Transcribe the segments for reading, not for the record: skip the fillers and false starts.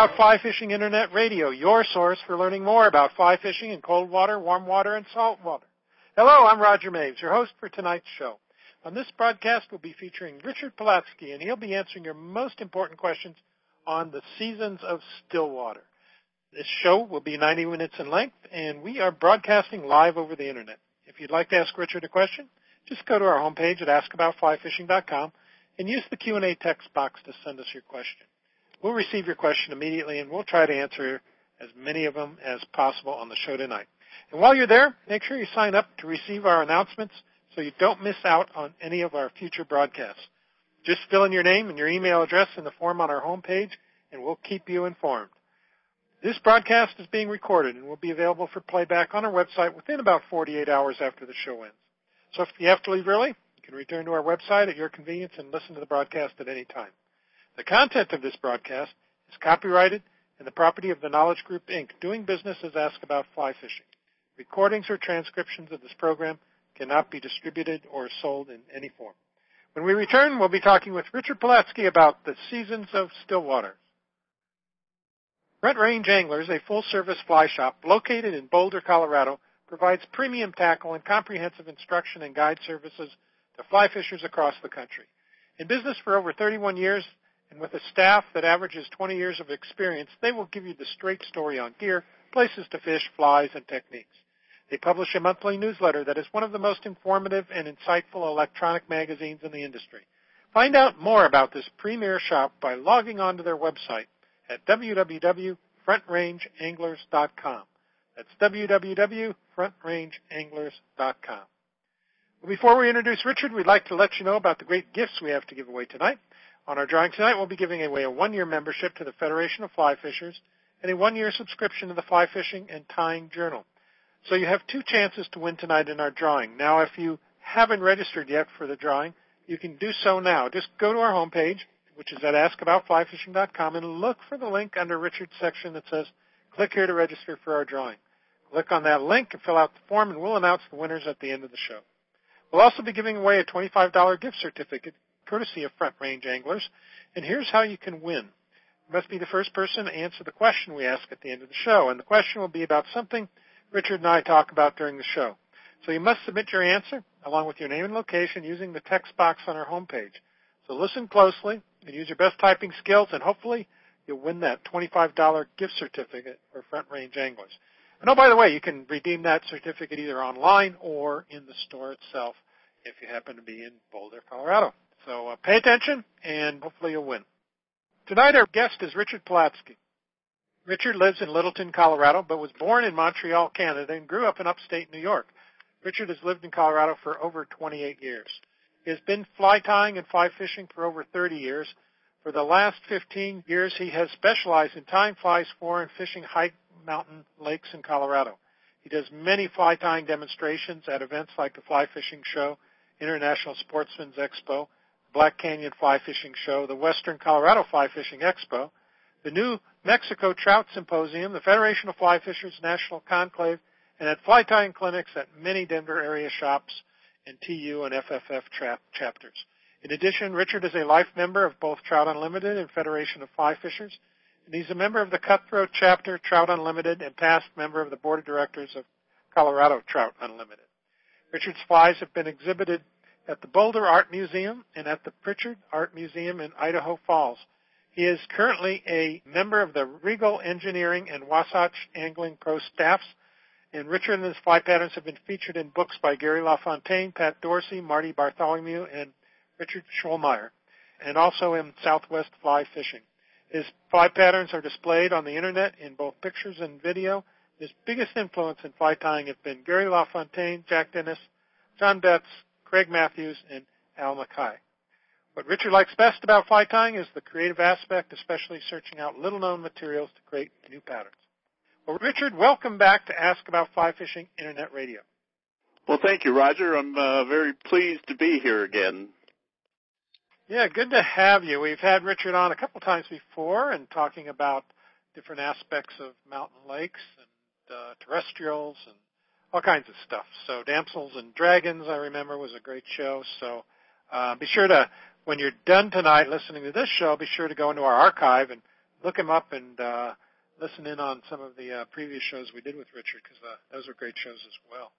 About Fly Fishing Internet Radio, your source for learning more about fly fishing in cold water, warm water, and salt water. Hello, I'm Roger Maves, your host for tonight's show. On this broadcast, we'll be featuring Richard Polatsky, and he'll be answering your most important questions on the seasons of still water. This show will be 90 minutes in length, and we are broadcasting live over the Internet. If you'd like to ask Richard a question, just go to our homepage at askaboutflyfishing.com and use the Q&A text box to send us your question. We'll receive your question immediately, and we'll try to answer as many of them as possible on the show tonight. And while you're there, make sure you sign up to receive our announcements so you don't miss out on any of our future broadcasts. Just fill in your name and your email address in the form on our homepage, and we'll keep you informed. This broadcast is being recorded and will be available for playback on our website within about 48 hours after the show ends. So if you have to leave early, you can return to our website at your convenience and listen to the broadcast at any time. The content of this broadcast is copyrighted and the property of the Knowledge Group, Inc., doing business as Ask About Fly Fishing. Recordings or transcriptions of this program cannot be distributed or sold in any form. When we return, we'll be talking with Richard Polatsky about the seasons of still water. Front Range Anglers, a full-service fly shop located in Boulder, Colorado, provides premium tackle and comprehensive instruction and guide services to fly fishers across the country. In business for over 31 years, and with a staff that averages 20 years of experience, they will give you the straight story on gear, places to fish, flies, and techniques. They publish a monthly newsletter that is one of the most informative and insightful electronic magazines in the industry. Find out more about this premier shop by logging on to their website at www.frontrangeanglers.com. That's www.frontrangeanglers.com. Well, before we introduce Richard, we'd like to let you know about the great gifts we have to give away tonight. On our drawing tonight, we'll be giving away a one-year membership to the Federation of Fly Fishers and a one-year subscription to the Fly Fishing and Tying Journal. So you have two chances to win tonight in our drawing. Now, if you haven't registered yet for the drawing, you can do so now. Just go to our homepage, which is at askaboutflyfishing.com, and look for the link under Richard's section that says, click here to register for our drawing. Click on that link and fill out the form, and we'll announce the winners at the end of the show. We'll also be giving away a $25 gift certificate courtesy of Front Range Anglers, and here's how you can win. You must be the first person to answer the question we ask at the end of the show, and the question will be about something Richard and I talk about during the show. So you must submit your answer, along with your name and location, using the text box on our homepage. So listen closely and use your best typing skills, and hopefully you'll win that $25 gift certificate for Front Range Anglers. And oh, by the way, you can redeem that certificate either online or in the store itself if you happen to be in Boulder, Colorado. So pay attention, and hopefully you'll win. Tonight our guest is Richard Polatsky. Richard lives in Littleton, Colorado, but was born in Montreal, Canada, and grew up in upstate New York. Richard has lived in Colorado for over 28 years. He has been fly tying and fly fishing for over 30 years. For the last 15 years, he has specialized in tying flies for and fishing high mountain lakes in Colorado. He does many fly tying demonstrations at events like the Fly Fishing Show, International Sportsman's Expo, Black Canyon Fly Fishing Show, the Western Colorado Fly Fishing Expo, the New Mexico Trout Symposium, the Federation of Fly Fishers National Conclave, and at fly tying clinics at many Denver area shops and TU and FFF chapters. In addition, Richard is a life member of both Trout Unlimited and Federation of Fly Fishers, and he's a member of the Cutthroat Chapter, Trout Unlimited, and past member of the Board of Directors of Colorado Trout Unlimited. Richard's flies have been exhibited at the Boulder Art Museum and at the Pritchard Art Museum in Idaho Falls. He is currently a member of the Regal Engineering and Wasatch Angling Pro staffs, and Richard and his fly patterns have been featured in books by Gary LaFontaine, Pat Dorsey, Marty Bartholomew, and Richard Schulmeyer, and also in Southwest Fly Fishing. His fly patterns are displayed on the Internet in both pictures and video. His biggest influence in fly tying have been Gary LaFontaine, Jack Dennis, John Betts, Craig Matthews, and Al Mackay. What Richard likes best about fly tying is the creative aspect, especially searching out little-known materials to create new patterns. Well, Richard, welcome back to Ask About Fly Fishing Internet Radio. Well, thank you, Roger. I'm very pleased to be here again. Yeah, good to have you. We've had Richard on a couple times before and talking about different aspects of mountain lakes and terrestrials and all kinds of stuff. So Damsels and Dragons, I remember, was a great show. So be sure to, when you're done tonight listening to this show, be sure to go into our archive and look him up and listen in on some of the previous shows we did with Richard, because those were great shows as well.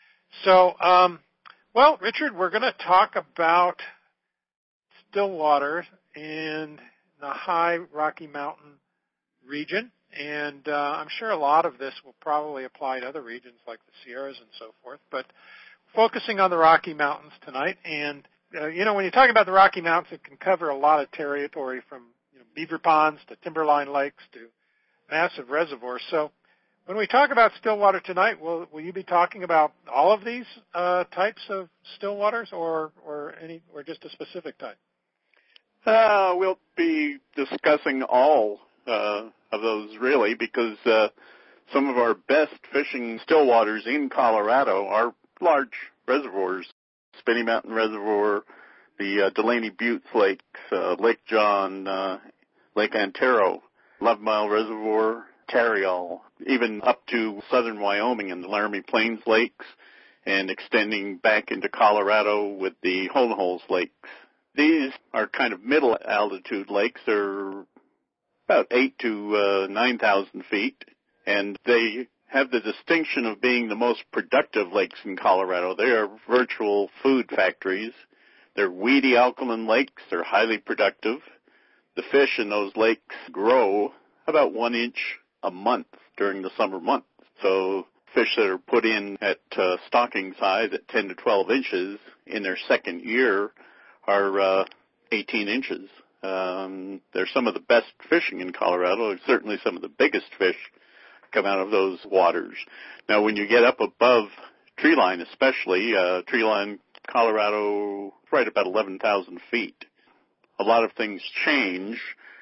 So, well, Richard, we're going to talk about still water in the high Rocky Mountain region, and I'm sure a lot of this will probably apply to other regions like the Sierras and so forth, but focusing on the Rocky Mountains tonight. And, when you talk about the Rocky Mountains, it can cover a lot of territory from beaver ponds to timberline lakes to massive reservoirs. So when we talk about still water tonight, will you be talking about all of these types of still waters or just a specific type? We'll be discussing all of those, really, because some of our best fishing still waters in Colorado are large reservoirs. Spinney Mountain Reservoir, the Delaney Buttes Lakes, Lake John, Lake Antero, 11 Mile Reservoir, Tarryall, even up to southern Wyoming and the Laramie Plains Lakes, and extending back into Colorado with the Holdenholz Lakes. These are kind of middle altitude lakes. They're about 8,000 to 9,000 feet, and they have the distinction of being the most productive lakes in Colorado. They are virtual food factories. They're weedy alkaline lakes. They're highly productive. The fish in those lakes grow about 1 inch a month during the summer months. So fish that are put in at stocking size at 10 to 12 inches in their second year are 18 inches. They're some of the best fishing in Colorado, and certainly some of the biggest fish come out of those waters. Now, when you get up above treeline, especially, treeline, Colorado, right about 11,000 feet, a lot of things change.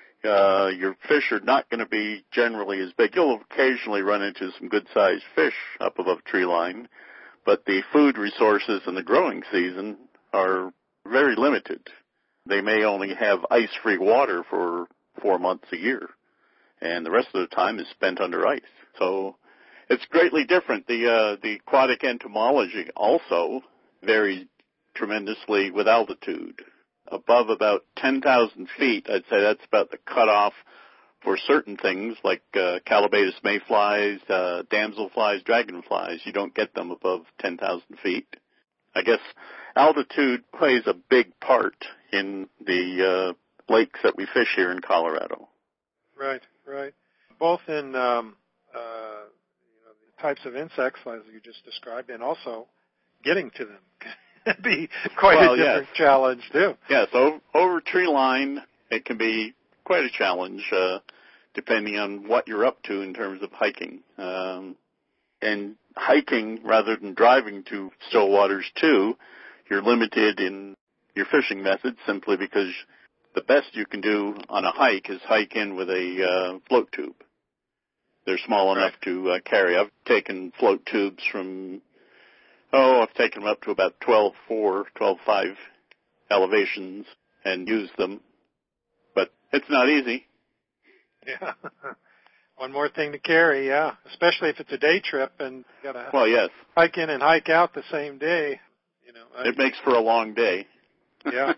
Your fish are not going to be generally as big. You'll occasionally run into some good-sized fish up above treeline, but the food resources in the growing season are very limited. They may only have ice-free water for 4 months a year, and the rest of the time is spent under ice. So it's greatly different. The aquatic entomology also varies tremendously with altitude. Above about 10,000 feet, I'd say that's about the cutoff for certain things like Calabatus mayflies, damselflies, dragonflies. You don't get them above 10,000 feet. I guess altitude plays a big part in the lakes that we fish here in Colorado. Right. Both in the types of insects, as you just described, and also getting to them. It'd be quite a different challenge, too. Yes, over tree line, it can be quite a challenge, depending on what you're up to in terms of hiking. And hiking, rather than driving to still waters, too, you're limited in your fishing methods simply because the best you can do on a hike is hike in with a float tube. They're small enough to carry. I've taken float tubes from, I've taken them up to about 12.4, 12.5 elevations and used them. But it's not easy. Yeah. One more thing to carry, yeah. Especially if it's a day trip and you got to hike in and hike out the same day. It makes for a long day. Yeah.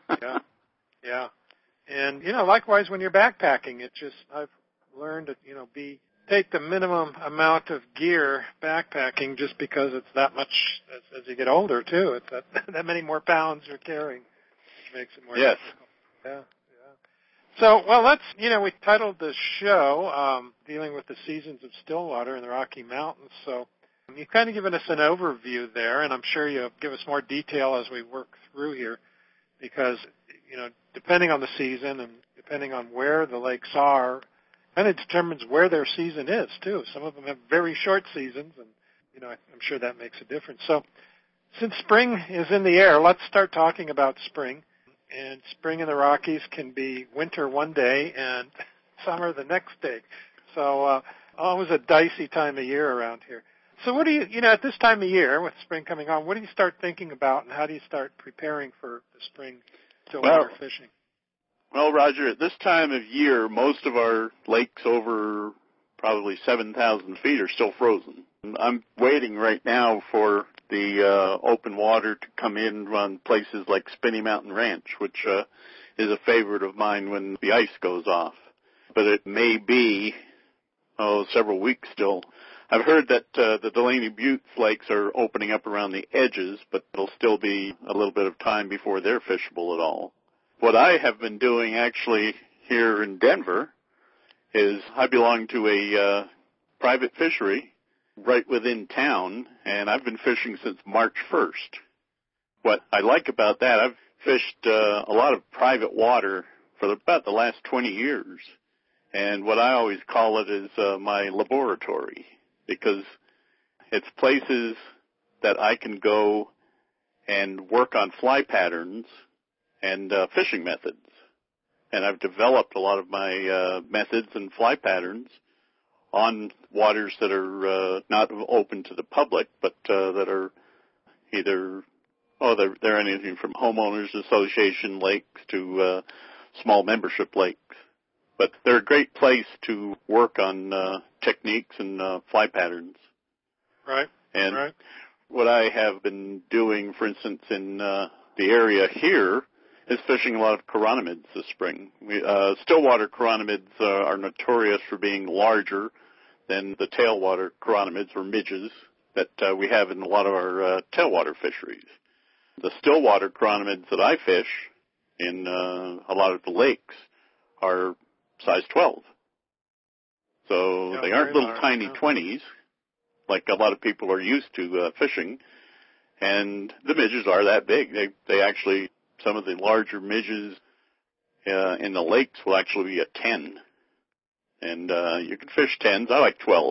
And, likewise when you're backpacking, I've learned to, take the minimum amount of gear backpacking just because it's that much as you get older, too. It's that many more pounds you're carrying, which makes it more difficult. Yeah. So, we titled the show dealing with the seasons of Stillwater in the Rocky Mountains. So you've kind of given us an overview there, and I'm sure you'll give us more detail as we work through here because, depending on the season and depending on where the lakes are, and it determines where their season is, too. Some of them have very short seasons, and, I'm sure that makes a difference. So since spring is in the air, let's start talking about spring. And spring in the Rockies can be winter one day and summer the next day. So always a dicey time of year around here. So what do you, at this time of year, with spring coming on, what do you start thinking about and how do you start preparing for the spring stillwater fishing? Well, Roger, at this time of year, most of our lakes over probably 7,000 feet are still frozen. I'm waiting right now for the open water to come in on places like Spinney Mountain Ranch, which is a favorite of mine when the ice goes off. but it may be, several weeks still. I've heard that the Delaney Butte lakes are opening up around the edges, but it'll still be a little bit of time before they're fishable at all. What I have been doing actually here in Denver is I belong to a private fishery right within town, and I've been fishing since March 1st. What I like about that, I've fished a lot of private water for about the last 20 years, and what I always call it is my laboratory, because it's places that I can go and work on fly patterns and fishing methods. And I've developed a lot of my methods and fly patterns on waters that are not open to the public, but that are either, they're anything from homeowners association lakes to small membership lakes. But they're a great place to work on techniques and fly patterns. Right. And right. What I have been doing, for instance, in the area here, is fishing a lot of chironomids this spring. Stillwater chironomids are notorious for being larger than the tailwater chironomids or midges that we have in a lot of our tailwater fisheries. The stillwater chironomids that I fish in a lot of the lakes are size 12. So they aren't little tiny 20s like a lot of people are used to fishing, and the midges are that big. They actually, some of the larger midges in the lakes will actually be a 10. And you can fish 10s. I like 12s.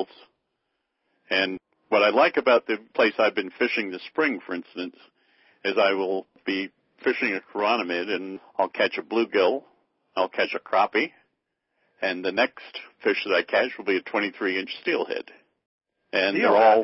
And what I like about the place I've been fishing this spring, for instance, is I will be fishing a chironomid, and I'll catch a bluegill, I'll catch a crappie, and the next fish that I catch will be a 23-inch steelhead. And they're all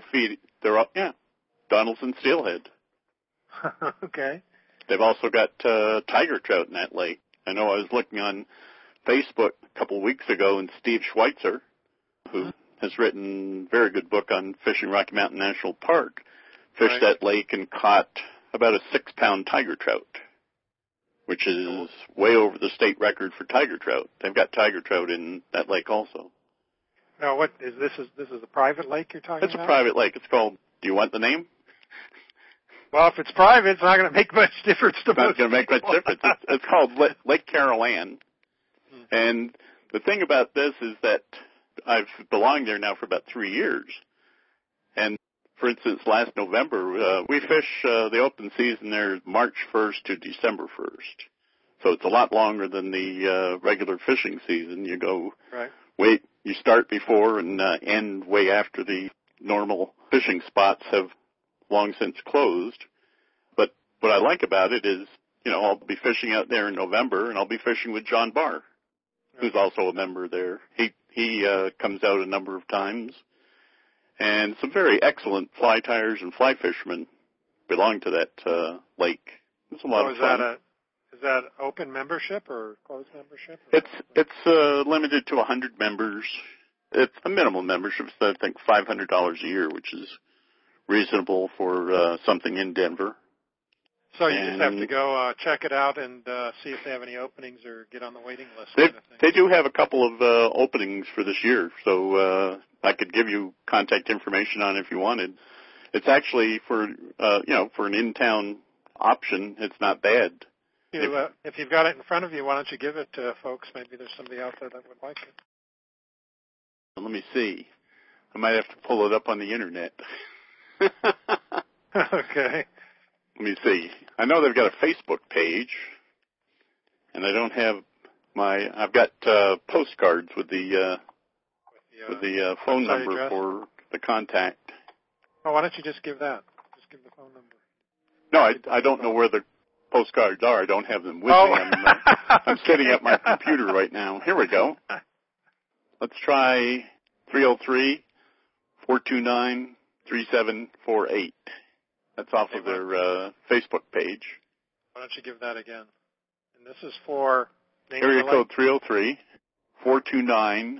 Donaldson steelhead. Okay. They've also got tiger trout in that lake. I know I was looking on Facebook a couple of weeks ago, and Steve Schweitzer, who has written a very good book on fishing Rocky Mountain National Park, fished that lake and caught about a 6-pound tiger trout, which is way over the state record for tiger trout. They've got tiger trout in that lake also. Now, what is this? This is a private lake you're talking about? It's a private lake. It's called, do you want the name? Well, if it's private, it's not going to make much difference to most people. It's not going to make much difference. It's called Lake Carol Ann. And the thing about this is that I've belonged there now for about 3 years. And, for instance, last November, we fish the open season there March 1st to December 1st. So it's a lot longer than the regular fishing season. You go you start before and end way after the normal fishing spots have long since closed. But what I like about it is, I'll be fishing out there in November, and I'll be fishing with John Barr, who's also a member there. He comes out a number of times. And some very excellent fly tyers and fly fishermen belong to that lake. It's a lot of fun. Is that open membership or closed membership? It's limited to 100 members. It's a minimum membership, so I think $500 a year, which is reasonable for something in Denver. So you just have to go check it out and see if they have any openings or get on the waiting list. They do have a couple of openings for this year, so I could give you contact information on it if you wanted. It's actually for an in-town option. It's not bad. If you've got it in front of you, why don't you give it to folks? Maybe there's somebody out there that would like it. Let me see. I might have to pull it up on the internet. Okay. Let me see. I know they've got a Facebook page, and I don't have I've got postcards with the phone number address for the contact. Oh, why don't you just give that? Just give the phone number. No, I don't know where the postcards are. I don't have them with me. I'm setting up my computer right now. Here we go. Let's try 303-429-3748. That's off of their Facebook page. Why don't you give that again? And this is for area code 303-429-3748.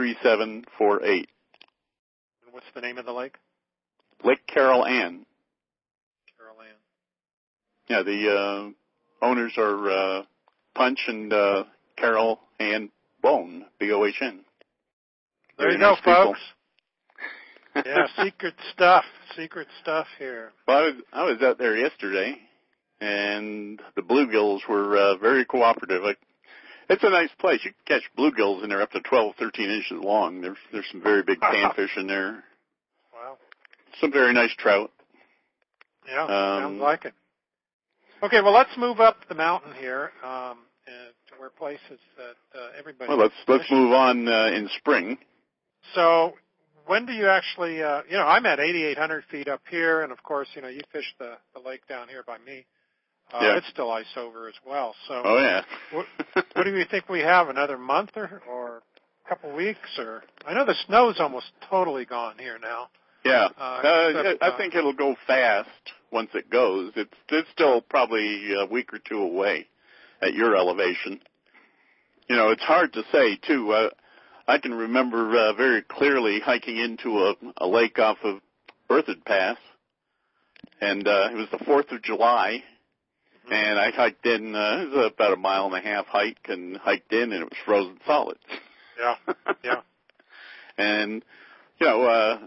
And what's the name of the lake? Lake Carol Ann. Carol Ann. Yeah, the owners are Punch and Carol Ann Bohn, B-O-H-N. There you Very go, nice people. folks. Yeah, secret stuff here. Well, I was out there yesterday, and the bluegills were very cooperative. It's a nice place. You can catch bluegills in there up to 12, 13 inches long. There's some very big panfish in there. Wow. Some very nice trout. Yeah, sounds like it. Okay, well, let's move up the mountain here to where places that everybody. Well, let's move on in spring. So, when do you actually? I'm at 8,800 feet up here, and of course, you fished the lake down here by me. Yeah. It's still ice over as well. So. Oh yeah. what do you think we have? Another month or a couple weeks? Or I know the snow's almost totally gone here now. Yeah. Except, I think it'll go fast once it goes. It's still probably a week or two away at your elevation. It's hard to say too. I can remember very clearly hiking into a lake off of Berthoud Pass, and it was the 4th of July. And I hiked in, it was about a 1.5 mile hike, and hiked in, and it was frozen solid. Yeah. And, a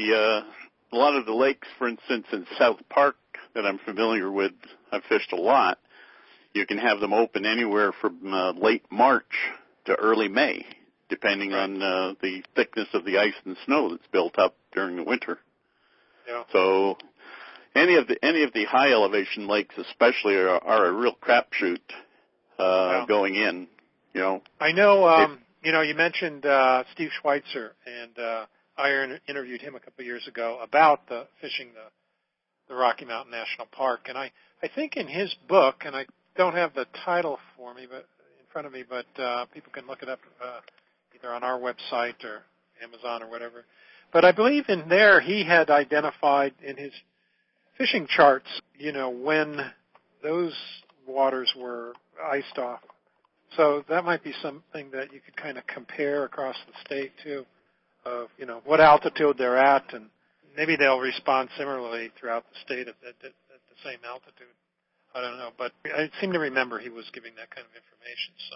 lot of the lakes, for instance, in South Park that I'm familiar with, I've fished a lot, you can have them open anywhere from late March to early May, depending on the thickness of the ice and snow that's built up during the winter. Yeah. So any of the high elevation lakes especially are a real crapshoot going in. I know. You mentioned Steve Schweitzer, and I interviewed him a couple of years ago about the fishing the Rocky Mountain National Park, and I think in his book, and I don't have the title for me, but in front of me, but people can look it up either on our website or Amazon or whatever. But I believe in there he had identified in his fishing charts, when those waters were iced off. So that might be something that you could kind of compare across the state too, of what altitude they're at, and maybe they'll respond similarly throughout the state at the same altitude. I don't know, but I seem to remember he was giving that kind of information. So,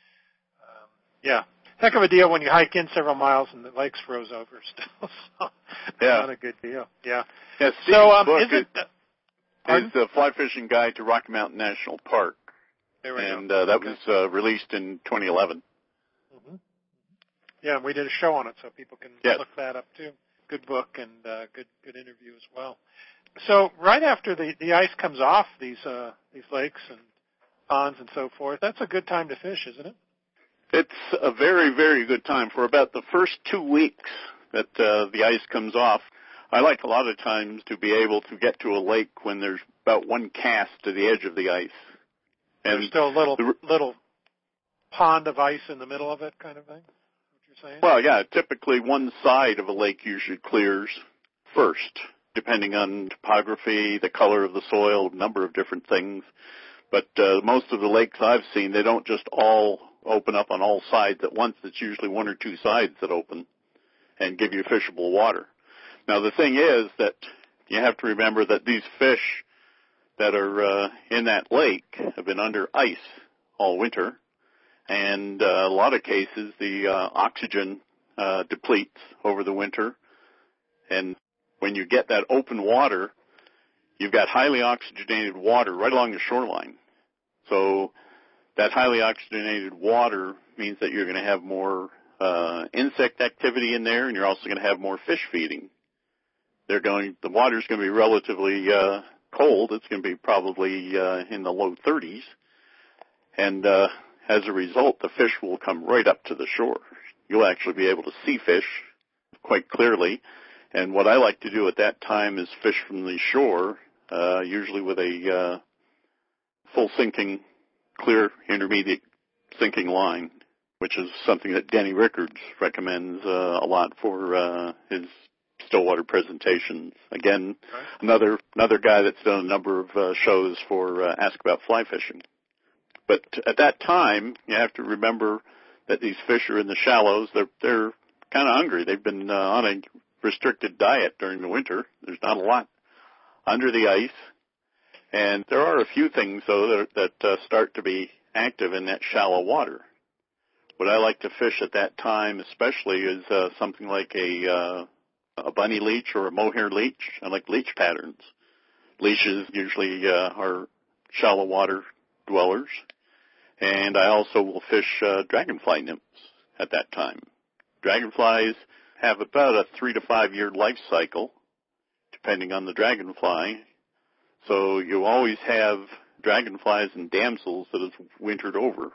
yeah. Heck of a deal when you hike in several miles and the lake's froze over still. So yeah. Not a good deal. Yeah. Yeah, so, book is the Fly Fishing Guide to Rocky Mountain National Park. There we go. And that was released in 2011. Mm-hmm. Yeah, and we did a show on it, so people can look that up too. Good book and good interview as well. So right after the ice comes off these lakes and ponds and so forth, that's a good time to fish, isn't it? It's a very, very good time. For about the first 2 weeks that the ice comes off, I like a lot of times to be able to get to a lake when there's about one cast to the edge of the ice. And there's still a little pond of ice in the middle of it kind of thing, what you're saying? Well, yeah, typically one side of a lake usually clears first, depending on topography, the color of the soil, a number of different things. But most of the lakes I've seen, they don't just all open up on all sides at once. It's usually one or two sides that open and give you fishable water. Now, the thing is that you have to remember that these fish that are in that lake have been under ice all winter, and a lot of cases the oxygen depletes over the winter, and when you get that open water, you've got highly oxygenated water right along the shoreline. So that highly oxygenated water means that you're going to have more insect activity in there, and you're also going to have more fish feeding. The water's going to be relatively cold. It's going to be probably in the low 30s, and as a result, the fish will come right up to the shore. You'll actually be able to see fish quite clearly, and what I like to do at that time is fish from the shore, usually with a full sinking, clear intermediate sinking line, which is something that Danny Rickards recommends a lot for his stillwater presentations. Again, another guy that's done a number of shows for Ask About Fly Fishing. But at that time, you have to remember that these fish are in the shallows. They're kind of hungry. They've been on a restricted diet during the winter. There's not a lot under the ice. And there are a few things, though, that start to be active in that shallow water. What I like to fish at that time especially is something like a bunny leech or a mohair leech. I like leech patterns. Leeches usually are shallow water dwellers. And I also will fish dragonfly nymphs at that time. Dragonflies have about a 3 to 5 year life cycle, depending on the dragonfly. So you always have dragonflies and damsels that have wintered over.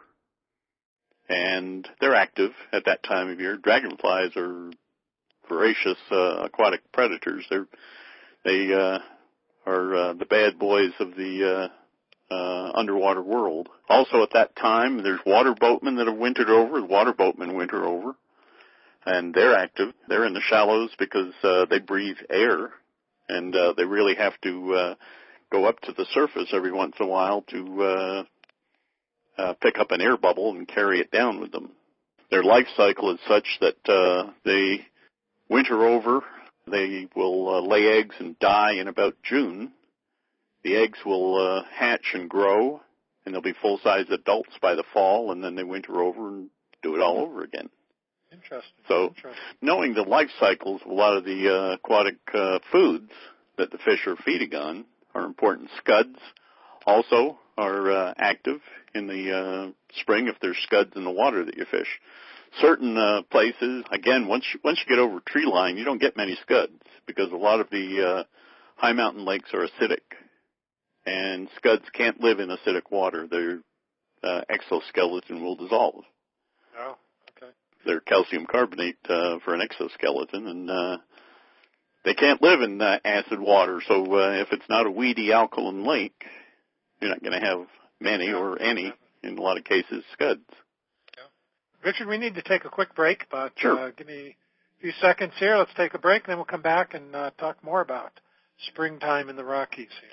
And they're active at that time of year. Dragonflies are voracious aquatic predators. They are the bad boys of the underwater world. Also at that time, there's water boatmen that have wintered over. The water boatmen winter over. And they're active. They're in the shallows because they breathe air. And they really have to go up to the surface every once in a while to pick up an air bubble and carry it down with them. Their life cycle is such that they winter over. They will lay eggs and die in about June. The eggs will hatch and grow, and they'll be full-size adults by the fall, and then they winter over and do it all over again. Interesting. So knowing the life cycles of a lot of the aquatic foods that the fish are feeding on are important. Scuds also are active in the spring if there's scuds in the water that you fish. Certain places, again, once you get over tree line, you don't get many scuds because a lot of the high mountain lakes are acidic. And scuds can't live in acidic water. Their exoskeleton will dissolve. Oh, okay. They're calcium carbonate for an exoskeleton, and they can't live in acid water. So if it's not a weedy alkaline lake, you're not going to have many or any, in a lot of cases, scuds. Yeah. Richard, we need to take a quick break, but sure. Give me a few seconds here. Let's take a break, and then we'll come back and talk more about springtime in the Rockies here.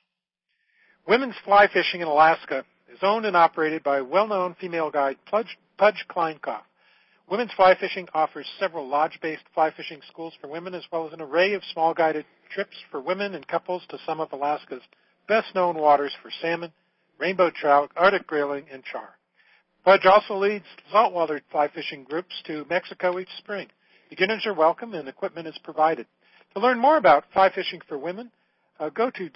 Women's fly fishing in Alaska is owned and operated by well-known female guide Pudge Kleinkopf. Women's fly fishing offers several lodge-based fly fishing schools for women, as well as an array of small guided trips for women and couples to some of Alaska's best-known waters for salmon, rainbow trout, Arctic grayling, and char. Pudge also leads saltwater fly fishing groups to Mexico each spring. Beginners are welcome and equipment is provided. To learn more about fly fishing for women, go to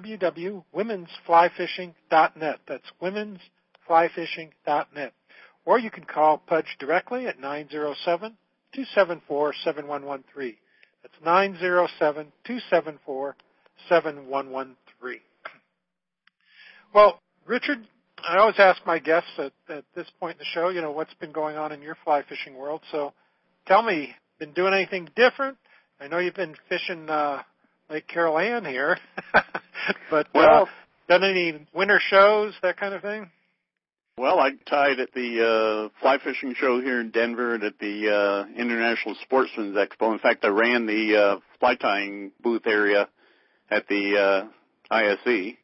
www.womensflyfishing.net. That's womensflyfishing.net. Or you can call Pudge directly at 907-274-7113. That's 907-274-7113. Well, Richard, I always ask my guests at this point in the show, what's been going on in your fly fishing world. So tell me, been doing anything different? I know you've been fishing Lake Caroline here, but done any winter shows, that kind of thing? Well, I tied at the fly fishing show here in Denver and at the International Sportsman's Expo. In fact, I ran the fly tying booth area at the ISE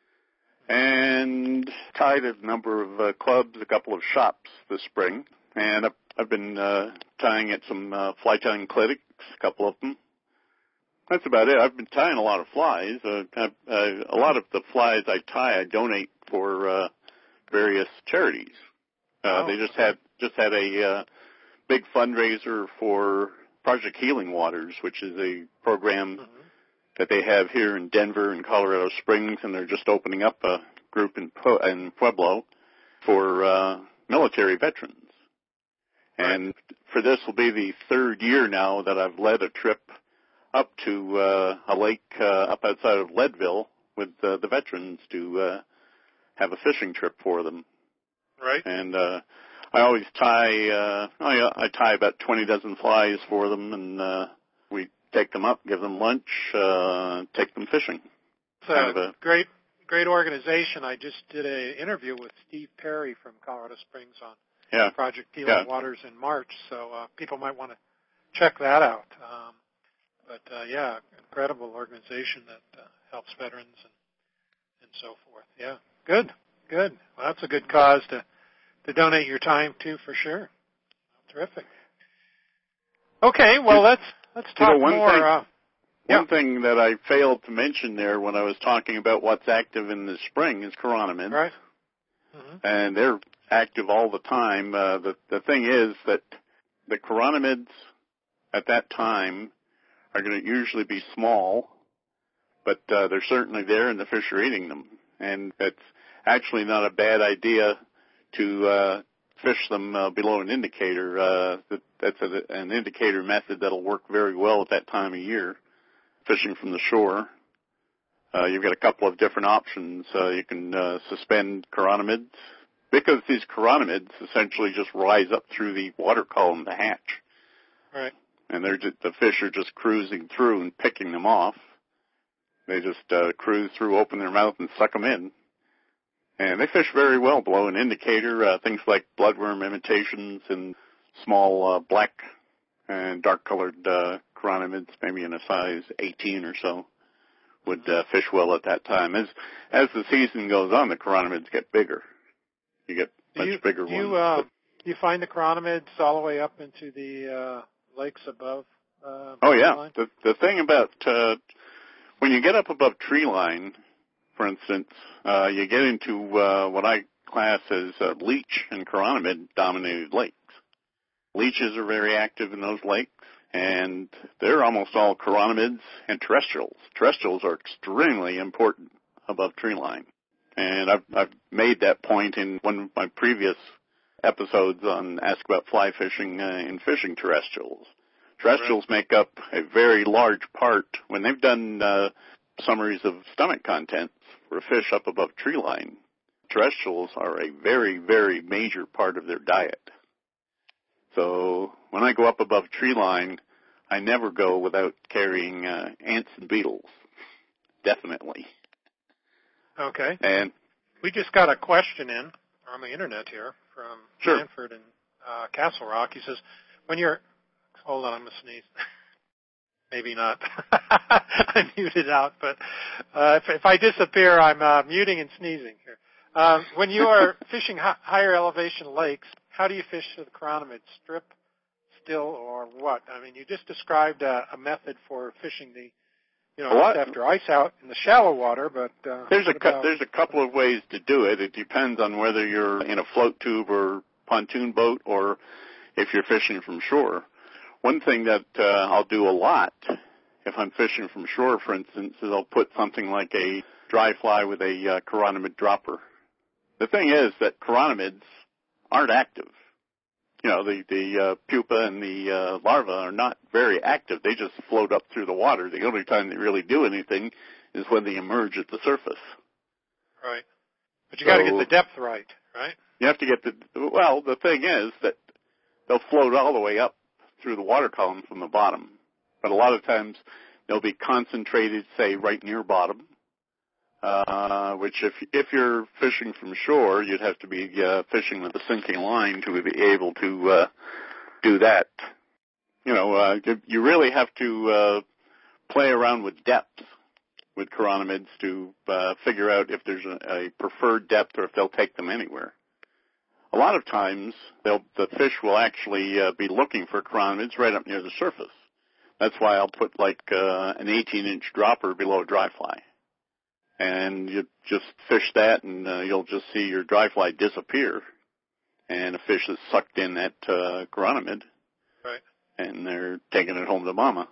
and tied at a number of clubs, a couple of shops this spring. And I've been tying at some fly tying clinics, a couple of them. That's about it. I've been tying a lot of flies. A lot of the flies I tie, I donate for various charities. They just had a big fundraiser for Project Healing Waters, which is a program that they have here in Denver and Colorado Springs, and they're just opening up a group in Pueblo for military veterans. And for this will be the third year now that I've led a trip up to a lake up outside of Leadville with the veterans to have a fishing trip for them. Right. And I always tie, I tie about 20 dozen flies for them, and we take them up, give them lunch, take them fishing. It's a great organization. I just did an interview with Steve Perry from Colorado Springs on Project Healing Waters in March, so people might want to check that out. But incredible organization that helps veterans and so forth. Yeah, good. Well, that's a good cause to donate your time to, for sure. Terrific. Okay, well, let's talk more. One thing that I failed to mention there when I was talking about what's active in the spring is chironomids. Right. And they're active all the time. The thing is that the chironomids at that time are going to usually be small, but they're certainly there and the fish are eating them. And it's actually not a bad idea to fish them below an indicator. That's an indicator method that'll work very well at that time of year, fishing from the shore. You've got a couple of different options. You can suspend chironomids, because these chironomids essentially just rise up through the water column, the hatch. Right. And the fish are just cruising through and picking them off. They just cruise through, open their mouth, and suck them in. And they fish very well below an indicator. Things like bloodworm imitations and small black and dark-colored chironomids, maybe in a size 18 or so, would fish well at that time. As the season goes on, the chironomids get bigger. You get much bigger ones. Do you find the chironomids all the way up into the lakes above? Oh, yeah. Line? The thing about when you get up above tree line, for instance, you get into what I class as leech and chironomid-dominated lakes. Leeches are very active in those lakes, and they're almost all chironomids and terrestrials. Terrestrials are extremely important above tree line. And I've made that point in one of my previous episodes on Ask About Fly Fishing and fishing terrestrials. Terrestrials make up a very large part. When they've done summaries of stomach contents for a fish up above tree line, terrestrials are a very, very major part of their diet. So when I go up above tree line, I never go without carrying ants and beetles. Definitely. Okay. And we just got a question in on the internet here from Sanford in Castle Rock. He says, hold on, I'm going to sneeze. Maybe not. I muted out, but if I disappear, I'm muting and sneezing here. When you are fishing higher elevation lakes, how do you fish the chironomid? Strip, still, or what? I mean, you just described a method for fishing after ice out in the shallow water, but there's a couple of ways to do it. It depends on whether you're in a float tube or pontoon boat or if you're fishing from shore. One thing that I'll do a lot if I'm fishing from shore, for instance, is I'll put something like a dry fly with a chironomid dropper. The thing is that chironomids aren't active. The pupa and the larva are not very active. They just float up through the water. The only time they really do anything is when they emerge at the surface. Right. But you got to get the depth right? You have to get the thing is that they'll float all the way up through the water column from the bottom. But a lot of times they'll be concentrated, say, right near bottom, which if you're fishing from shore, you'd have to be fishing with a sinking line to be able to do that. You really have to play around with depth with chironomids to figure out if there's a preferred depth or if they'll take them anywhere. A lot of times, the fish will actually be looking for chironomids right up near the surface. That's why I'll put like an 18-inch dropper below a dry fly. And you just fish that, and you'll just see your dry fly disappear. And a fish has sucked in that chironomid. Right. And they're taking it home to mama.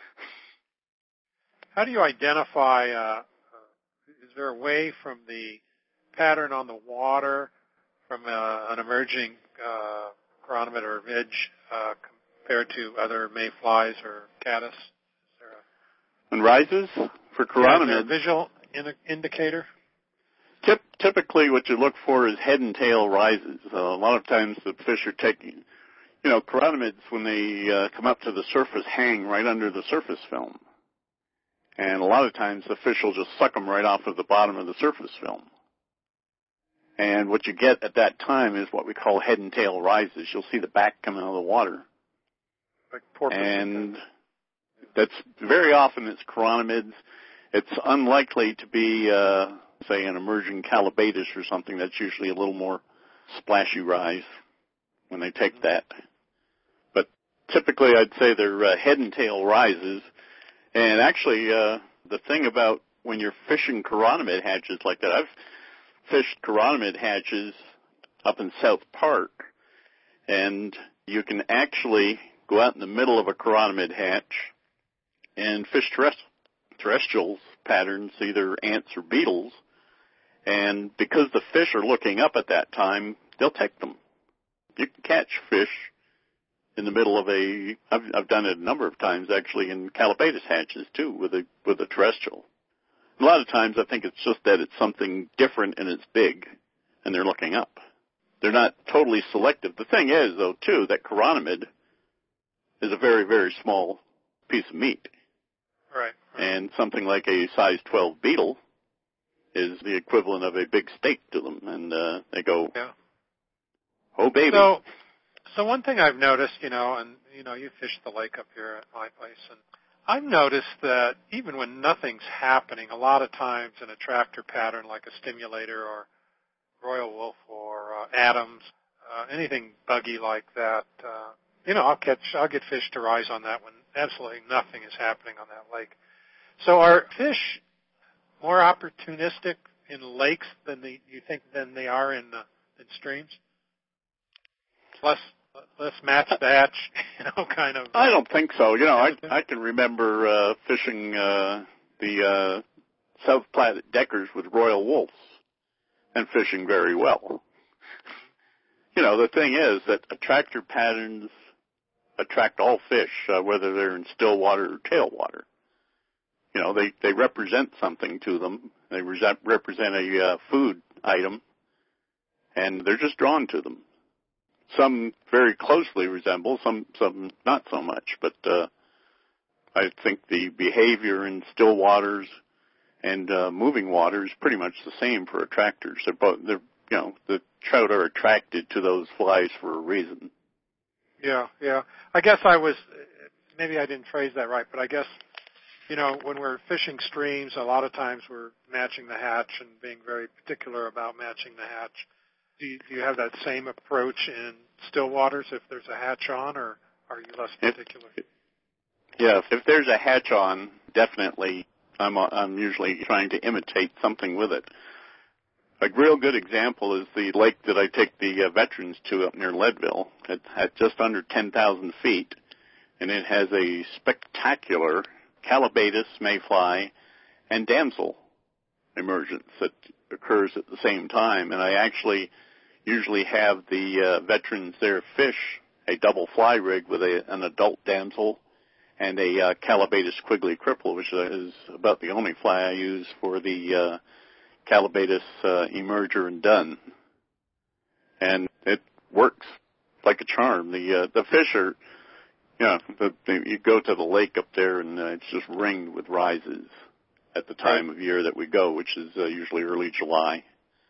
How do you identify, is there a way from the pattern on the water from an emerging chironomid or midge compared to other mayflies or caddis? And rises for chironomids. Is there a visual indicator? Typically what you look for is head and tail rises. A lot of times the fish are taking, chironomids, when they come up to the surface, hang right under the surface film. And a lot of times the fish will just suck them right off of the bottom of the surface film. And what you get at that time is what we call head and tail rises. You'll see the back come out of the water. Like porpoise. And that's very often it's chironomids. It's unlikely to be, say, an emerging calabatus or something. That's usually a little more splashy rise when they take that. But typically I'd say they're head and tail rises. And actually, the thing about when you're fishing chironomid hatches like that, I've fished chironomid hatches up in South Park, and you can actually go out in the middle of a chironomid hatch and fish terrestrial patterns, either ants or beetles, and because the fish are looking up at that time, they'll take them. You can catch fish in the middle of I've done it a number of times actually in Callibaetis hatches too with a terrestrial. A lot of times I think it's just that it's something different and it's big and they're looking up. They're not totally selective. The thing is though too that chironomid is a very, very small piece of meat. Right. And something like a size 12 beetle is the equivalent of a big steak to them, and they go, yeah. Oh, baby. So one thing I've noticed, you fish the lake up here at my place, and I've noticed that even when nothing's happening, a lot of times an attractor pattern like a stimulator or Royal Wolf or Adams, anything buggy like that, I'll get fish to rise on that when absolutely nothing is happening on that lake. So are fish more opportunistic in lakes than they are in streams? Less match the hatch, kind of. I don't think so. I can remember fishing the South Platte Deckers with Royal Wolves and fishing very well. The thing is that attractor patterns attract all fish, whether they're in still water or tailwater. They represent something to them. They represent a food item, and they're just drawn to them. Some very closely resemble, some not so much. But I think the behavior in still waters and moving water is pretty much the same for attractors. The trout are attracted to those flies for a reason. Yeah. I guess maybe I didn't phrase that right, but I guess, when we're fishing streams, a lot of times we're matching the hatch and being very particular about matching the hatch. Do you have that same approach in still waters if there's a hatch on, or are you less particular? Yeah, if there's a hatch on, definitely I'm usually trying to imitate something with it. A real good example is the lake that I take the veterans to up near Leadville. It's at just under 10,000 feet, and it has a spectacular Callibaetis, mayfly, and damsel emergence that occurs at the same time. And I actually usually have the veterans there fish a double fly rig with an adult damsel and a Callibaetis quiggly cripple, which is about the only fly I use for the Callibaetis emerger and done. And it works like a charm. The fish are, you go to the lake up there and it's just ringed with rises at the time of year that we go, which is usually early July.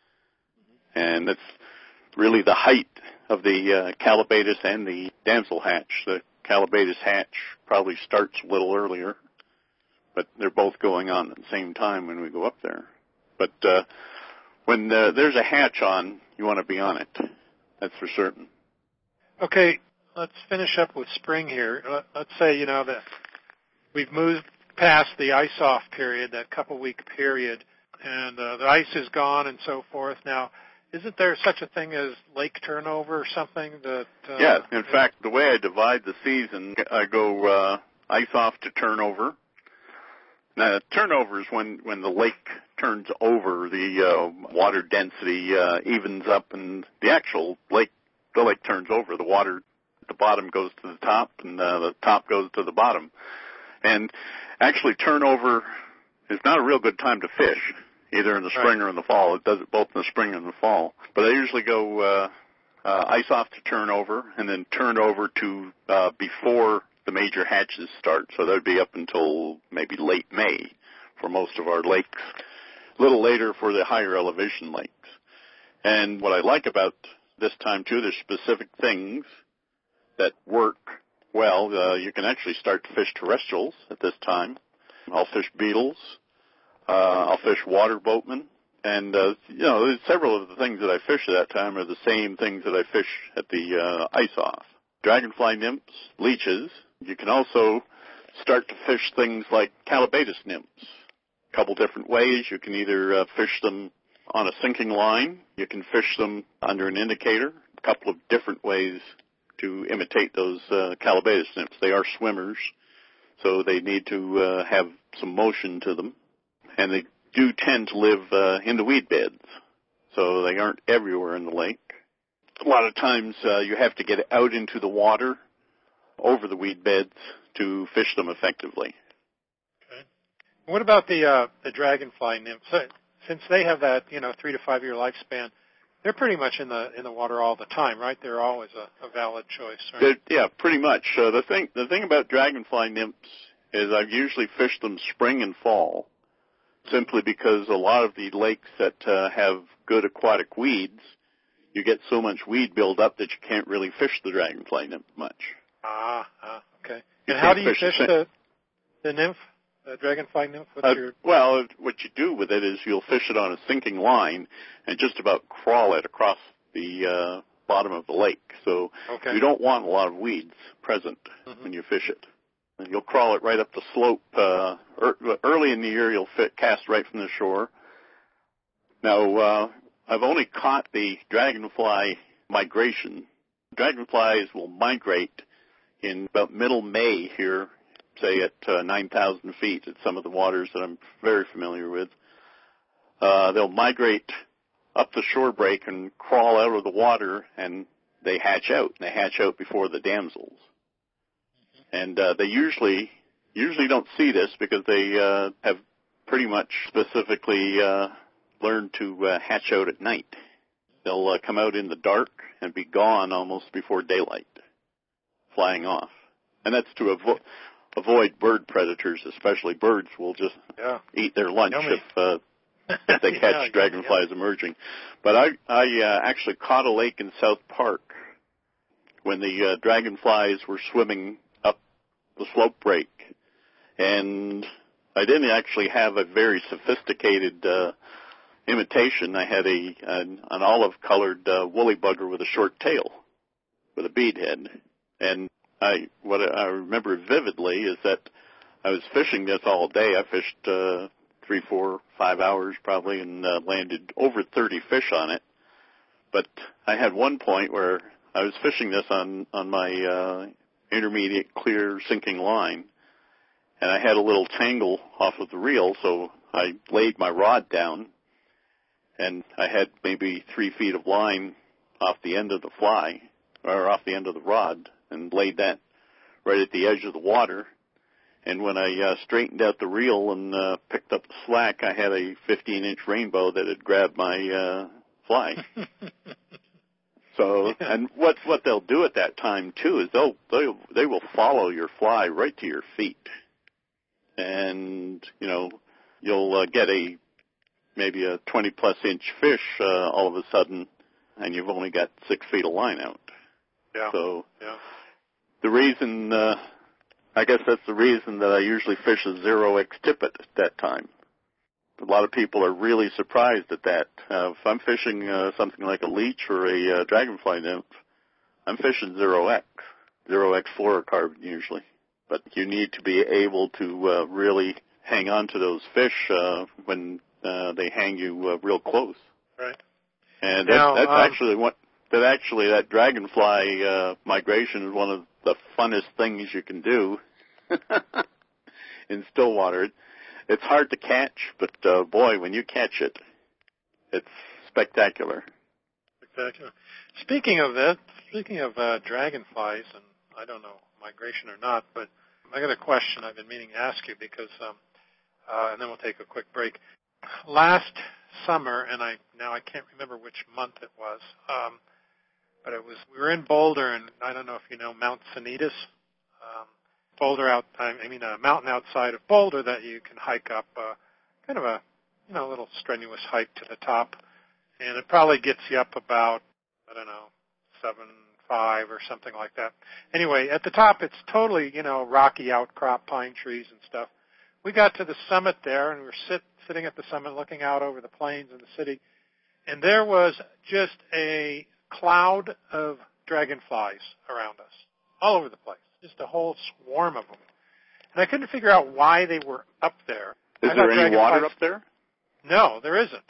And that's really the height of the Callibaetis and the damsel hatch. The Callibaetis hatch probably starts a little earlier, but they're both going on at the same time when we go up there. But when there's a hatch on, you want to be on it. That's for certain. Okay, let's finish up with spring here. Let's say, that we've moved past the ice-off period, that couple-week period, and the ice is gone and so forth. Now, isn't there such a thing as lake turnover or something that... yeah, in fact, the way I divide the season, I go ice-off to turnover. Now, turnover is when the lake turns over, the water density evens up, and the lake turns over. The water at the bottom goes to the top, and the top goes to the bottom. And actually, turnover is not a real good time to fish, either in the spring or in the fall. It does it both in the spring and the fall. But I usually go ice off to turnover, and then turn over to before the major hatches start. So that would be up until maybe late May for most of our lakes, a little later for the higher elevation lakes. And what I like about this time, too, there's specific things that work well. You can actually start to fish terrestrials at this time. I'll fish beetles. I'll fish water boatmen. And, several of the things that I fish at that time are the same things that I fish at the ice-off. Dragonfly nymphs, leeches. You can also start to fish things like Callibaetis nymphs. A couple different ways. You can either fish them on a sinking line. You can fish them under an indicator. A couple of different ways to imitate those Callibaetis nymphs. They are swimmers, so they need to have some motion to them. And they do tend to live in the weed beds, so they aren't everywhere in the lake. A lot of times you have to get out into the water over the weed beds to fish them effectively. Okay. What about the dragonfly nymphs? Since they have that 3 to 5 year lifespan, they're pretty much in the water all the time, right? They're always a valid choice, right? Yeah, pretty much. The thing about dragonfly nymphs is I've usually fished them spring and fall, simply because a lot of the lakes that have good aquatic weeds, you get so much weed build up that you can't really fish the dragonfly nymph much. Okay. And how do you fish the nymph, the dragonfly nymph? Well, what you do with it is you'll fish it on a sinking line and just about crawl it across the bottom of the lake. So you don't want a lot of weeds present when you fish it. And you'll crawl it right up the slope. Early in the year, you'll cast right from the shore. Now, I've only caught the dragonfly migration. Dragonflies will migrate in about middle May here, say at 9,000 feet at some of the waters that I'm very familiar with. They'll migrate up the shore break and crawl out of the water, and they hatch out. And they hatch out before the damsels. And they usually don't see this because they have pretty much specifically learned to hatch out at night. They'll come out in the dark and be gone almost before daylight, flying off. And that's to avoid bird predators, especially birds will just eat their lunch if they catch dragonflies emerging. But I actually caught a lake in South Park when the dragonflies were swimming up the slope break. And I didn't actually have a very sophisticated imitation. I had an olive-colored woolly bugger with a short tail, with a bead head. And what I remember vividly is that I was fishing this all day. I fished 3, 4, 5 hours probably and landed over 30 fish on it. But I had one point where I was fishing this on my intermediate clear sinking line, and I had a little tangle off of the reel, so I laid my rod down, and I had maybe 3 feet of line off the end of the fly, or off the end of the rod, and laid that right at the edge of the water. And when I straightened out the reel and picked up the slack, I had a 15-inch rainbow that had grabbed my fly. So, and what they'll do at that time too is they will follow your fly right to your feet, and you'll get maybe a 20+ inch fish all of a sudden, and you've only got 6 feet of line out. Yeah. So the reason, I guess that's the reason that I usually fish a 0x tippet at that time. A lot of people are really surprised at that. If I'm fishing something like a leech or a dragonfly nymph, I'm fishing 0x fluorocarbon usually. But you need to be able to really hang on to those fish when they hang you real close. Right. And that dragonfly migration is one of the funnest things you can do in still water. It's hard to catch, but boy, when you catch it, it's spectacular. Spectacular. Speaking of dragonflies, and I don't know migration or not, but I got a question I've been meaning to ask you because, and then we'll take a quick break. Last summer, and I can't remember which month it was, but we were in Boulder, and I don't know if you know Mount Sanitas. A mountain outside of Boulder that you can hike up, kind of a little strenuous hike to the top, and it probably gets you up about 7.5 or something like that. Anyway, at the top it's totally rocky outcrop, pine trees and stuff. We got to the summit there, and we were sitting at the summit looking out over the plains and the city, and there was just a cloud of dragonflies around us, all over the place. Just a whole swarm of them. And I couldn't figure out why they were up there. Is there any water up there? No, there isn't. There's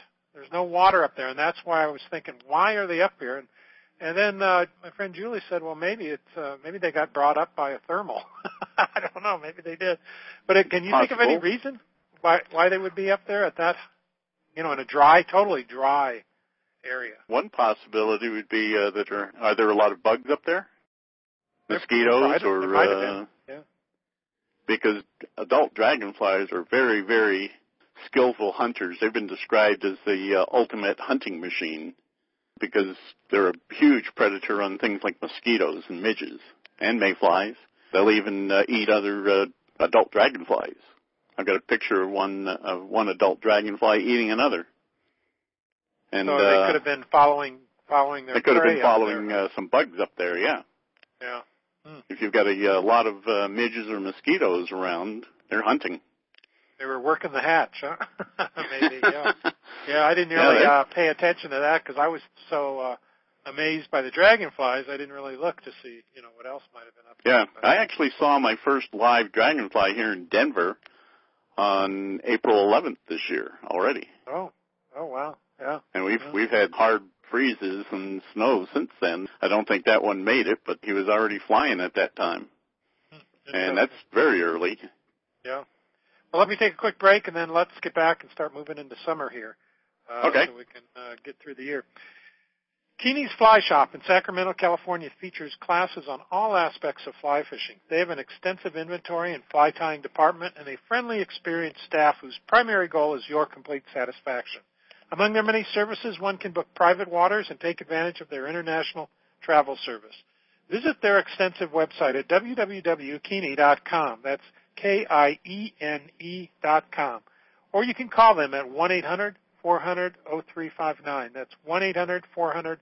no water up there, and that's why I was thinking, why are they up here? And then my friend Julie said, well, maybe they got brought up by a thermal. I don't know, maybe they did. But can you think of any reason why they would be up there at that, in a totally dry area? One possibility would be that are there a lot of bugs up there? Mosquitoes or yeah. Because adult dragonflies are very, very skillful hunters. They've been described as the ultimate hunting machine because they're a huge predator on things like mosquitoes and midges and mayflies. They'll even eat other adult dragonflies. I've got a picture of one adult dragonfly eating another. And so they could have been following their They could have prey been following some bugs up there, yeah. Yeah. If you've got a lot of midges or mosquitoes around, they're hunting. They were working the hatch, huh? Maybe, yeah. Yeah, I didn't really pay attention to that because I was so amazed by the dragonflies. I didn't really look to see, what else might have been up there. Yeah, I actually saw my first live dragonfly here in Denver on April 11th this year already. Oh, wow, yeah. And we've had hard freezes and snow since then. I don't think that one made it, but he was already flying at that time. And that's very early. Yeah. Well, let me take a quick break, and then let's get back and start moving into summer here. Okay. So we can get through the year. Keeney's Fly Shop in Sacramento, California features classes on all aspects of fly fishing. They have an extensive inventory and fly tying department and a friendly, experienced staff whose primary goal is your complete satisfaction. Among their many services, one can book private waters and take advantage of their international travel service. Visit their extensive website at www.keeney.com. That's KIENE.com. Or you can call them at 1-800-400-0359. That's 1-800-400-0359.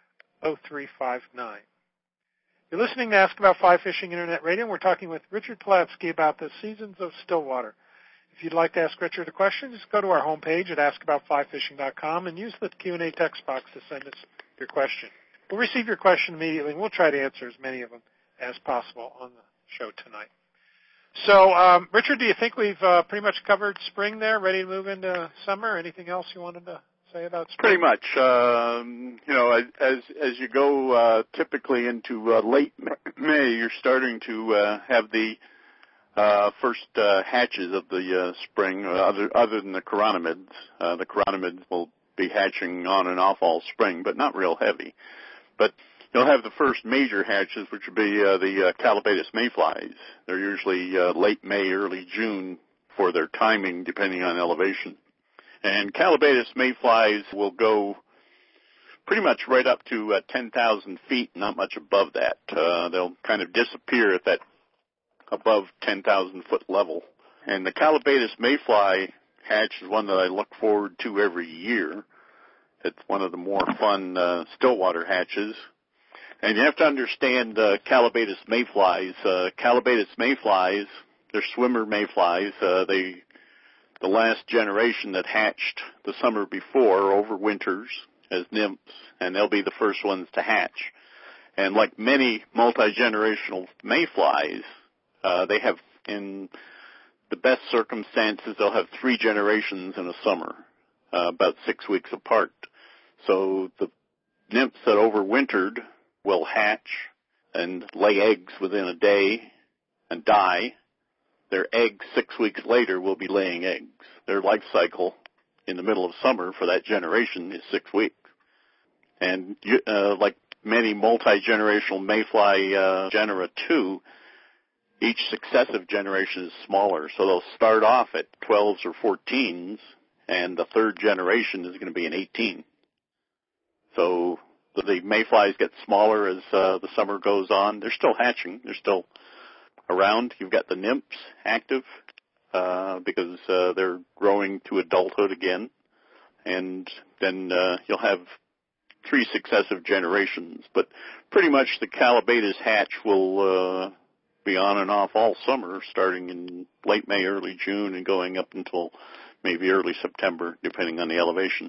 You're listening to Ask About Fly Fishing Internet Radio, and we're talking with Richard Pulaski about the seasons of Stillwater. If you'd like to ask Richard a question, just go to our homepage at askaboutflyfishing.com and use the Q&A text box to send us your question. We'll receive your question immediately, and we'll try to answer as many of them as possible on the show tonight. So, Richard, do you think we've pretty much covered spring there, ready to move into summer? Anything else you wanted to say about spring? Pretty much. As you go typically into late May, you're starting to have the first hatches of the spring, other than the chironomids. The chironomids will be hatching on and off all spring, but not real heavy. But you'll have the first major hatches, which will be the Calabatus mayflies. They're usually late May, early June for their timing, depending on elevation. And Calabatus mayflies will go pretty much right up to 10,000 feet, not much above that. They'll kind of disappear at that above 10,000 foot level. And the Calabatus mayfly hatch is one that I look forward to every year. It's one of the more fun stillwater hatches. And you have to understand Calabatus mayflies. Calabatus mayflies, they're swimmer mayflies. The last generation that hatched the summer before overwinters as nymphs, and they'll be the first ones to hatch. And like many multi-generational mayflies, they have, in the best circumstances, they'll have 3 generations in a summer, about 6 weeks apart. So the nymphs that overwintered will hatch and lay eggs within a day and die. Their eggs 6 weeks later will be laying eggs. Their life cycle in the middle of summer for that generation is 6 weeks. And like many multi-generational mayfly genera too, each successive generation is smaller. So they'll start off at 12s or 14s, and the third generation is going to be an 18. So the mayflies get smaller as the summer goes on. They're still hatching. They're still around. You've got the nymphs active because they're growing to adulthood again. And then you'll have 3 successive generations. But pretty much the Calabatus hatch will be on and off all summer, starting in late May, early June, and going up until maybe early September, depending on the elevation.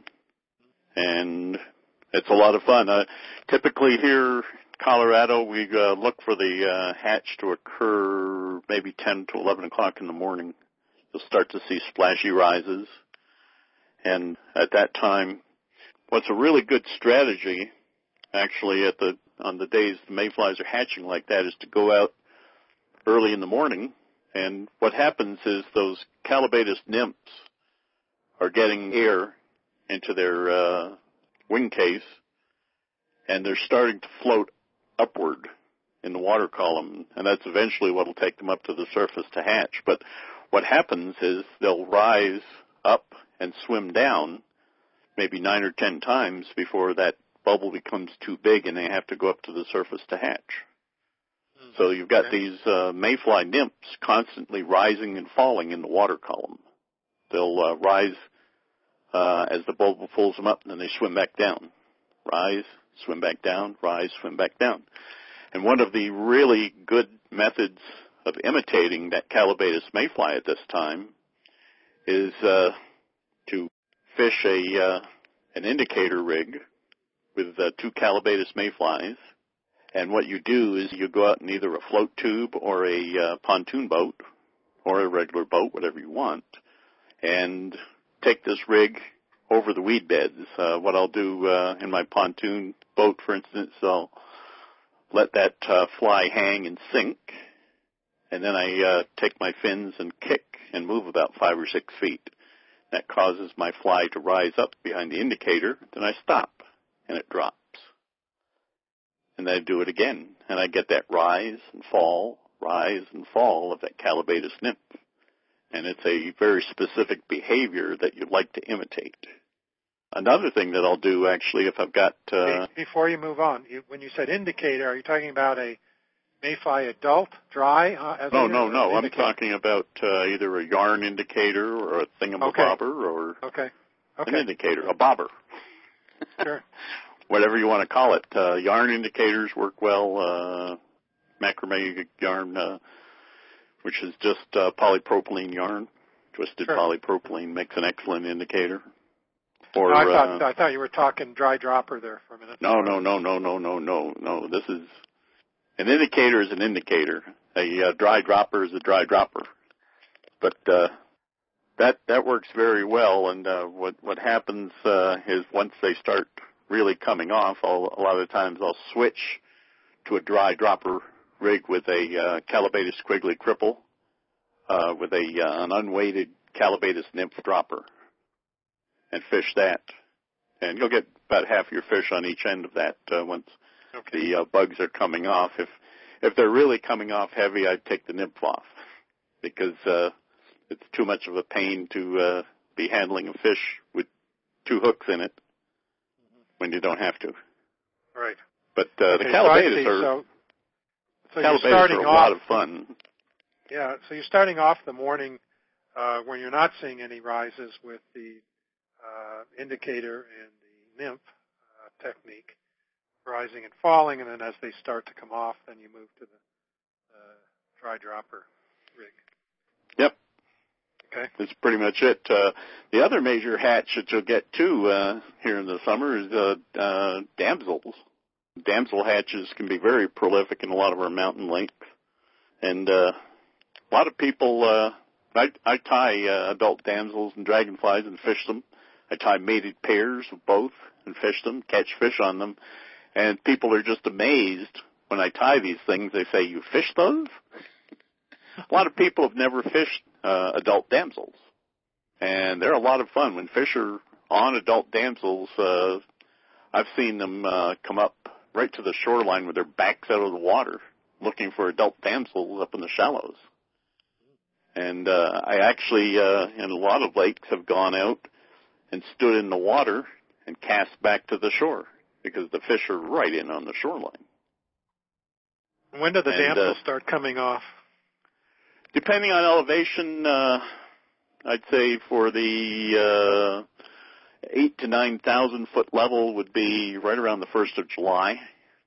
And it's a lot of fun. Typically here, Colorado, we look for the hatch to occur maybe 10 to 11 o'clock in the morning. You'll start to see splashy rises. And at that time, what's a really good strategy, actually, on the days the mayflies are hatching like that, is to go out early in the morning. And what happens is those calabatus nymphs are getting air into their wing case, and they're starting to float upward in the water column, and that's eventually what will take them up to the surface to hatch. But what happens is they'll rise up and swim down maybe 9 or 10 times before that bubble becomes too big and they have to go up to the surface to hatch. So you've got these mayfly nymphs constantly rising and falling in the water column. They'll rise as the bubble pulls them up, and then they swim back down. Rise, swim back down, rise, swim back down. And one of the really good methods of imitating that calabatus mayfly at this time is to fish an indicator rig with 2 calabatus mayflies. And what you do is you go out in either a float tube or a pontoon boat or a regular boat, whatever you want, and take this rig over the weed beds. What I'll do in my pontoon boat, for instance, I'll let that fly hang and sink, and then I take my fins and kick and move about 5 or 6 feet. That causes my fly to rise up behind the indicator. Then I stop, and it drops. And then I do it again, and I get that rise and fall of that calabatus nymph. And it's a very specific behavior that you'd like to imitate. Another thing that I'll do, actually, if I've got... Before you move on, when you said indicator, are you talking about a mayfly adult, dry? No. I'm talking about either a yarn indicator or a thingamabobber or an indicator, a bobber. Sure. Whatever you want to call it. Yarn indicators work well. Macrame yarn, which is just polypropylene yarn, twisted polypropylene, makes an excellent indicator. Or, I thought you were talking dry dropper there for a minute. No. This is an indicator is an indicator. A dry dropper is a dry dropper. But that works very well. And what happens is once they start really coming off, a lot of times I'll switch to a dry dropper rig with a calabatus squiggly cripple with an unweighted calabatus nymph dropper, and fish that. And you'll get about half your fish on each end of that once the bugs are coming off. If they're really coming off heavy, I'd take the nymph off, because it's too much of a pain to be handling a fish with 2 hooks in it when you don't have to. Right. But the calabatus are a lot of fun. Yeah, so you're starting off the morning when you're not seeing any rises with the indicator and the nymph technique, rising and falling, and then as they start to come off, then you move to the dry dropper rig. Yep. Okay. That's pretty much it. The other major hatch that you'll get too here in the summer is damsels. Damsel hatches can be very prolific in a lot of our mountain lakes, and a lot of people. I tie adult damsels and dragonflies and fish them. I tie mated pairs of both and fish them, catch fish on them, and people are just amazed when I tie these things. They say, "You fish those?" A lot of people have never fished adult damsels, and they're a lot of fun. When fish are on adult damsels, I've seen them come up right to the shoreline with their backs out of the water looking for adult damsels up in the shallows. And I actually, in a lot of lakes, have gone out and stood in the water and cast back to the shore because the fish are right in on the shoreline. When do the damsels start coming off? Depending on elevation, I'd say for the 8,000 to 9,000 foot level would be right around the 1st of July.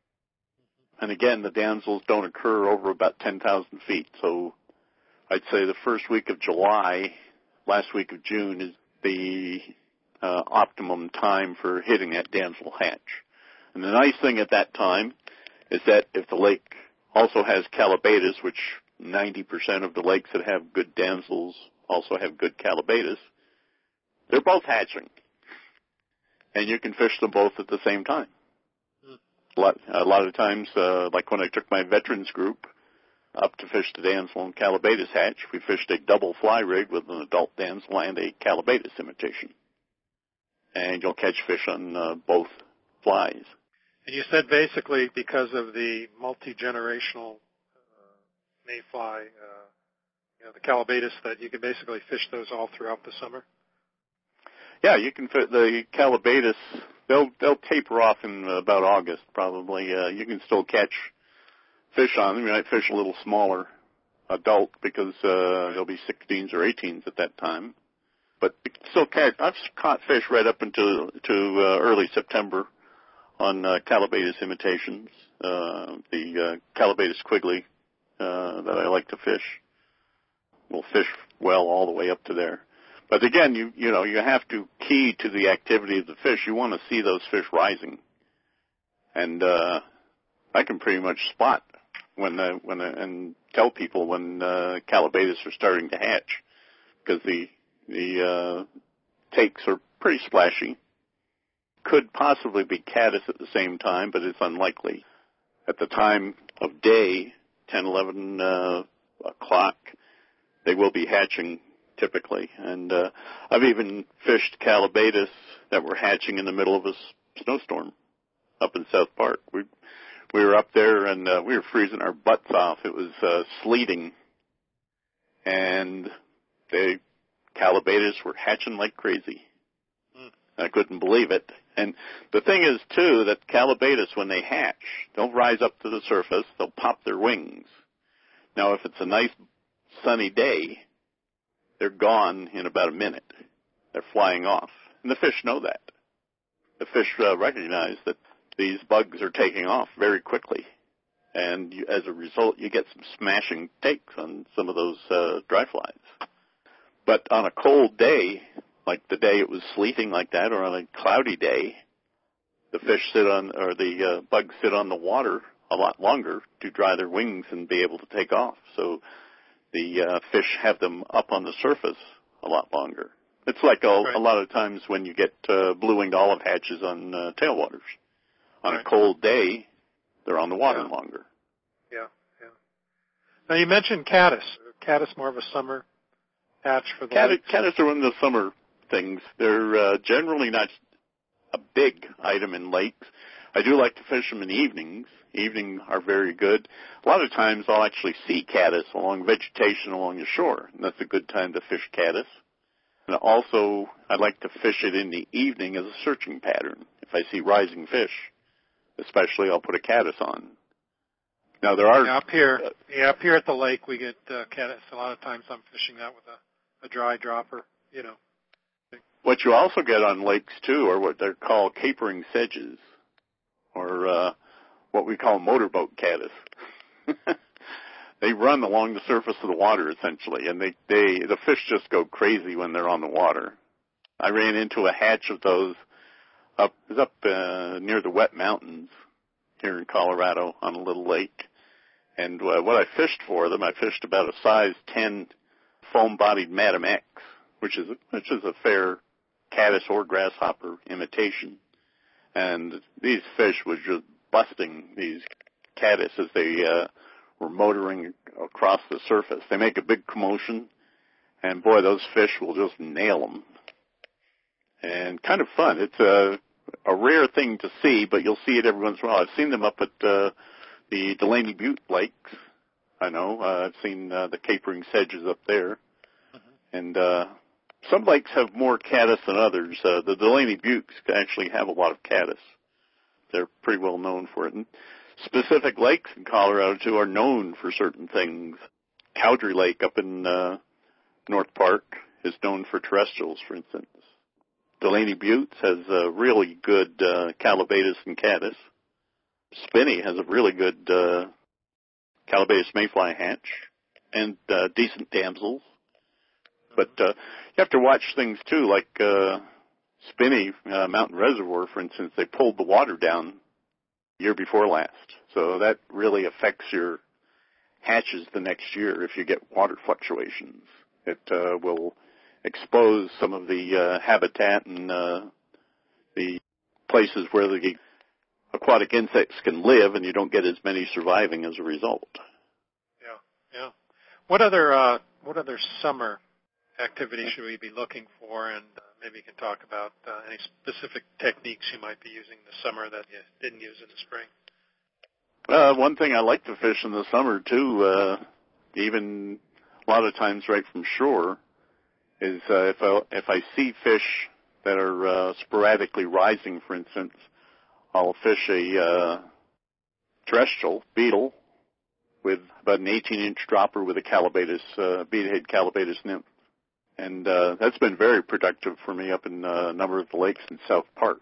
And again, the damsels don't occur over about 10,000 feet. So I'd say the first week of July, last week of June is the optimum time for hitting that damsel hatch. And the nice thing at that time is that if the lake also has calabatus, which 90% of the lakes that have good damsels also have good calabatus, they're both hatching. and you can fish them both at the same time. A lot of times, like when I took my veterans group up to fish the damsel and calabatus hatch, we fished a double fly rig with an adult damsel and a calabatus imitation. And you'll catch fish on both flies. And you said basically because of the multi-generational mayfly, the calabatus, that you can basically fish those all throughout the summer? Yeah, you can fit the calabatus. They'll taper off in about August, probably. You can still catch fish on them. You might fish a little smaller adult because they'll be 16s or 18s at that time. But you can still catch. I've caught fish right up into early September on calabatus imitations. The calabatus quigley that I like to fish will fish well all the way up to there. But again, you have to key to the activity of the fish. You want to see those fish rising, and I can pretty much spot and tell people when calabatus are starting to hatch, because the takes are pretty splashy. Could possibly be caddis at the same time, but it's unlikely. At the time of day, 10, 11 o'clock, they will be hatching typically. And I've even fished calabatus that were hatching in the middle of a snowstorm up in South Park. We were up there and we were freezing our butts off. It was sleeting, and the calabatus were hatching like crazy. I couldn't believe it. And the thing is, too, that calabatus, when they hatch, they'll rise up to the surface, they'll pop their wings. Now, if it's a nice sunny day, they're gone in about a minute. They're flying off. And the fish know that. The fish recognize that these bugs are taking off very quickly. And as a result, you get some smashing takes on some of those dry flies. But on a cold day, like the day it was sleeting like that, or on a cloudy day, the bugs sit on the water a lot longer to dry their wings and be able to take off. So the fish have them up on the surface a lot longer. It's like a lot of times when you get blue-winged olive hatches on tailwaters. On a cold day, they're on the water longer. Yeah. Now, you mentioned caddis. Caddis more of a summer hatch for the lakes? Caddis are one of the summer things. They're generally not a big item in lakes. I do like to fish them in the evenings. Evening are very good. A lot of times I'll actually see caddis along vegetation along the shore, and that's a good time to fish caddis. And also, I like to fish it in the evening as a searching pattern. If I see rising fish, especially, I'll put a caddis on. Now, there are... up here at the lake, we get caddis. A lot of times I'm fishing that with a dry dropper, What you also get on lakes, too, are what they're called capering sedges, or what we call motorboat caddis. They run along the surface of the water, essentially, and the fish just go crazy when they're on the water. I ran into a hatch of those up near the Wet Mountains here in Colorado on a little lake. And what I fished for them, I fished about a size 10 foam-bodied Madam X, which is a fair caddis or grasshopper imitation. And these fish were just busting these caddis as they were motoring across the surface. They make a big commotion, and boy, those fish will just nail them. And kind of fun. It's a rare thing to see, but you'll see it every once in a while. I've seen them up at the Delaney Butte Lakes. I know. I've seen the capering sedges up there. And some lakes have more caddis than others. The Delaney Buttes actually have a lot of caddis. They're pretty well known for it. And specific lakes in Colorado, too, are known for certain things. Cowdrey Lake up in North Park is known for terrestrials, for instance. Delaney Buttes has a really good calabatus and caddis. Spinney has a really good calabatus mayfly hatch and decent damsels. But you have to watch things, too, like Spinney Mountain Reservoir, for instance. They pulled the water down year before last. So that really affects your hatches the next year if you get water fluctuations. It will expose some of the habitat and the places where the aquatic insects can live, and you don't get as many surviving as a result. Yeah. What other summer activities should we be looking for? And maybe you can talk about any specific techniques you might be using this summer that you didn't use in the spring. One thing I like to fish in the summer too, even a lot of times right from shore, is if I see fish that are sporadically rising, for instance, I'll fish a terrestrial beetle with about an 18-inch dropper with a calabatus, beadhead calabatus nymph. And that's been very productive for me up in a number of the lakes in South Park.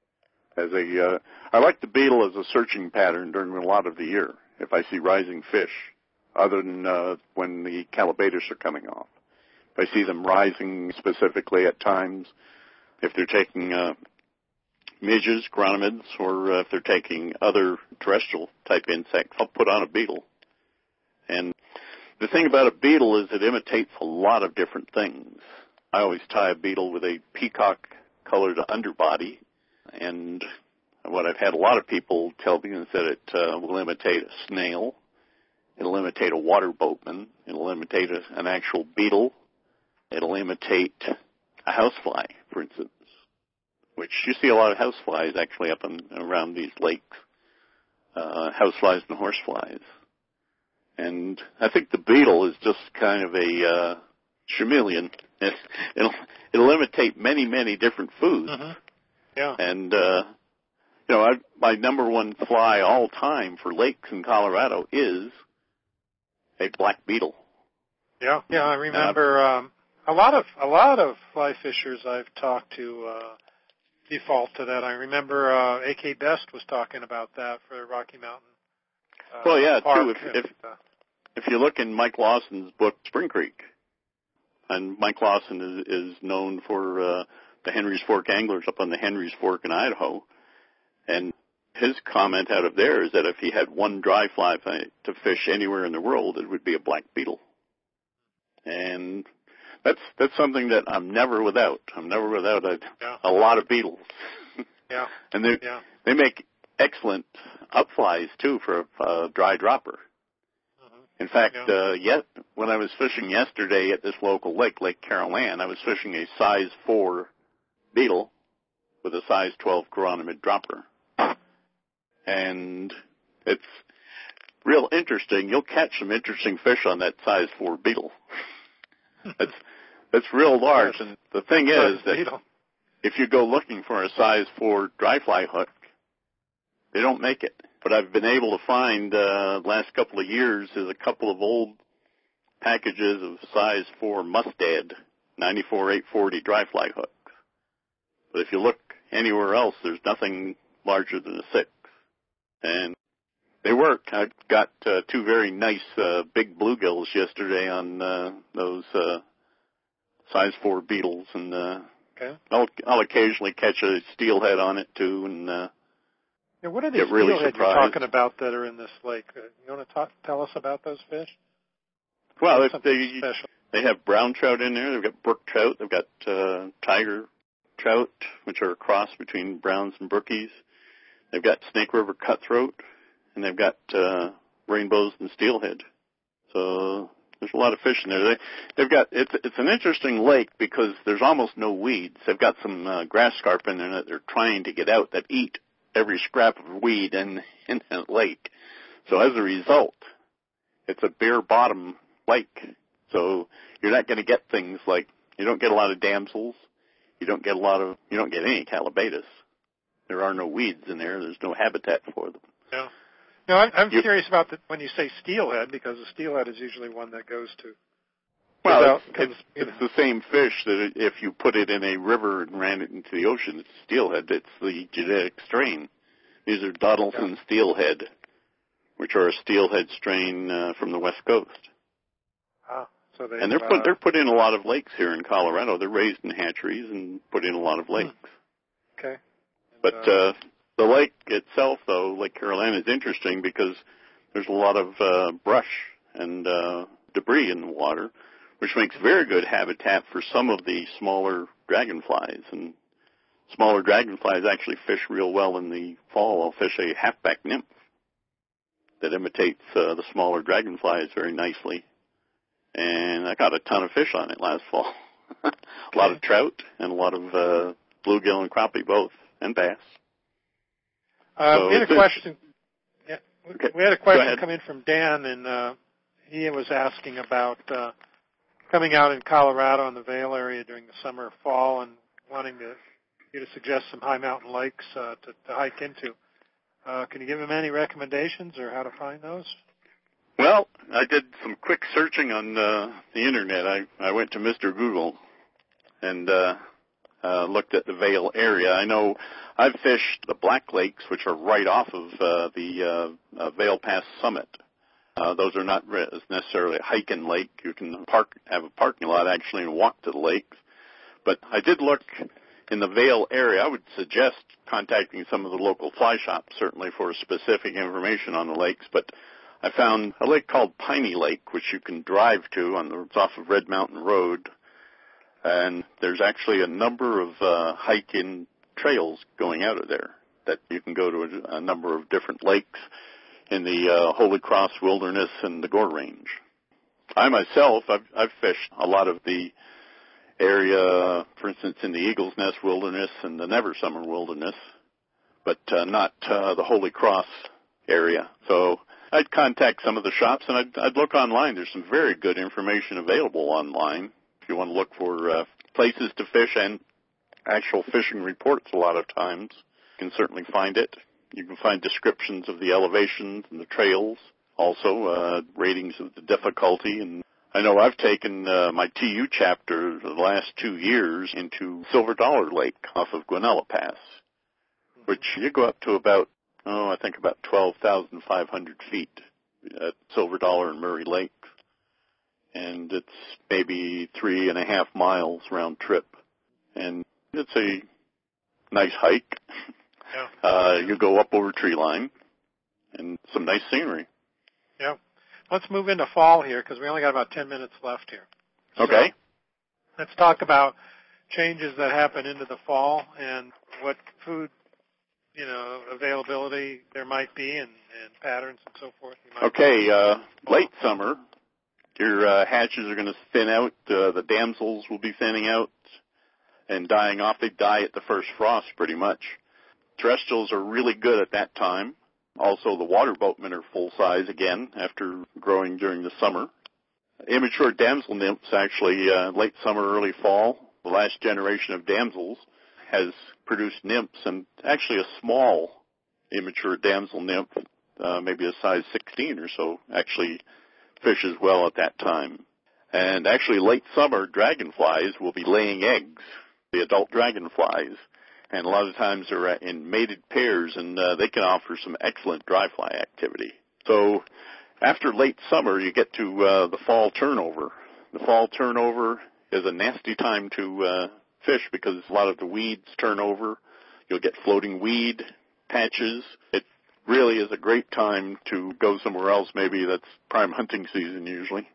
I like the beetle as a searching pattern during a lot of the year if I see rising fish, other than when the calabatus are coming off. If I see them rising specifically at times, if they're taking midges, chironomids, or if they're taking other terrestrial type insects, I'll put on a beetle. And the thing about a beetle is it imitates a lot of different things. I always tie a beetle with a peacock-colored underbody, and what I've had a lot of people tell me is that it will imitate a snail, it'll imitate a water boatman, it'll imitate an actual beetle, it'll imitate a housefly, for instance, which you see a lot of houseflies actually up and around these lakes, houseflies and horseflies. And I think the beetle is just kind of a chameleon. It'll imitate many, many different foods. Mm-hmm. Yeah. And, my number one fly all time for lakes in Colorado is a black beetle. Yeah, I remember a lot of fly fishers I've talked to default to that. I remember A.K. Best was talking about that for Rocky Mountain. Well, yeah, Park, too. If you look in Mike Lawson's book, Spring Creek, and Mike Lawson is known for the Henry's Fork anglers up on the Henry's Fork in Idaho, and his comment out of there is that if he had one dry fly to fish anywhere in the world, it would be a black beetle. And that's something that I'm never without. I'm never without a lot of beetles. Yeah. And they make excellent upflies too for a dry dropper. Mm-hmm. In fact, when I was fishing yesterday at this local lake, Lake Carolan, I was fishing a size 4 beetle with a size 12 chironomid dropper. And it's real interesting. You'll catch some interesting fish on that size 4 beetle. That's real large. And the thing is that if you go looking for a size 4 dry fly hook, they don't make it. But I've been able to find last couple of years is a couple of old packages of size 4 Mustad 94-840 dry fly hooks. But if you look anywhere else, there's nothing larger than a 6. And they work. I got 2 very nice big bluegills yesterday on those size 4 beetles, and I'll occasionally catch a steelhead on it too, and what are these really steelhead you're talking about that are in this lake? You want to tell us about those fish? Well, they have brown trout in there. They've got brook trout. They've got tiger trout, which are a cross between browns and brookies. They've got Snake River cutthroat, and they've got rainbows and steelhead. So there's a lot of fish in there. They've got it's an interesting lake because there's almost no weeds. They've got some grass scarp in there that they're trying to get out that eat every scrap of weed in that lake. So as a result, it's a bare bottom lake. So you're not going to get things like, you don't get a lot of damsels. You don't get any calabatus. There are no weeds in there. There's no habitat for them. Yeah. No, I'm curious about when you say steelhead, because the steelhead is usually one that goes to. Well, it's the same fish that if you put it in a river and ran it into the ocean, it's steelhead. It's the genetic strain. These are Doddleton steelhead, which are a steelhead strain from the West Coast. So they're put in a lot of lakes here in Colorado. They're raised in hatcheries and put in a lot of lakes. Okay. But the lake itself, though, Lake Carolan, is interesting because there's a lot of brush and debris in the water, which makes very good habitat for some of the smaller dragonflies. And smaller dragonflies actually fish real well in the fall. I'll fish a halfback nymph that imitates the smaller dragonflies very nicely. And I got a ton of fish on it last fall. A lot of trout and a lot of bluegill and crappie both, and bass. We had a question. Yeah, okay. We had a question come in from Dan, and he was asking about coming out in Colorado in the Vail area during the summer or fall, and wanting you to suggest some high mountain lakes to hike into. Can you give him any recommendations or how to find those? Well, I did some quick searching on the Internet. I went to Mr. Google and looked at the Vail area. I know I've fished the Black Lakes, which are right off of the Vail Pass summit. Those are not necessarily a hiking lake. You can have a parking lot actually and walk to the lakes. But I did look in the Vail area. I would suggest contacting some of the local fly shops, certainly for specific information on the lakes. But I found a lake called Piney Lake, which you can drive to it's off of Red Mountain Road. And there's actually a number of hiking trails going out of there that you can go to a number of different lakes in the Holy Cross Wilderness and the Gore Range. I myself, I've fished a lot of the area, for instance, in the Eagle's Nest Wilderness and the Never Summer Wilderness, but not the Holy Cross area. So I'd contact some of the shops, and I'd look online. There's some very good information available online if you want to look for places to fish and actual fishing reports a lot of times. You can certainly find it. You can find descriptions of the elevations and the trails, also ratings of the difficulty. And I know I've taken my TU chapter the last 2 years into Silver Dollar Lake off of Guanella Pass, which you go up to about 12,500 feet at Silver Dollar and Murray Lakes. And it's maybe 3.5 miles round trip. And it's a nice hike. Yeah. You go up over tree line and some nice scenery. Yeah. Let's move into fall here because we only got about 10 minutes left here. Okay. So let's talk about changes that happen into the fall and what food, availability there might be and patterns and so forth. Okay. Late summer, your hatches are going to thin out. The damsels will be thinning out and dying off. They die at the first frost pretty much. Terrestrials are really good at that time. Also, the water boatmen are full size again after growing during the summer. Immature damsel nymphs, actually, late summer, early fall, the last generation of damsels has produced nymphs, and actually a small immature damsel nymph, maybe a size 16 or so, actually fishes well at that time. And actually, late summer, dragonflies will be laying eggs, the adult dragonflies. And a lot of times they're in mated pairs, and they can offer some excellent dry fly activity. So after late summer, you get to the fall turnover. The fall turnover is a nasty time to fish because a lot of the weeds turn over. You'll get floating weed patches. It really is a great time to go somewhere else. Maybe that's prime hunting season usually.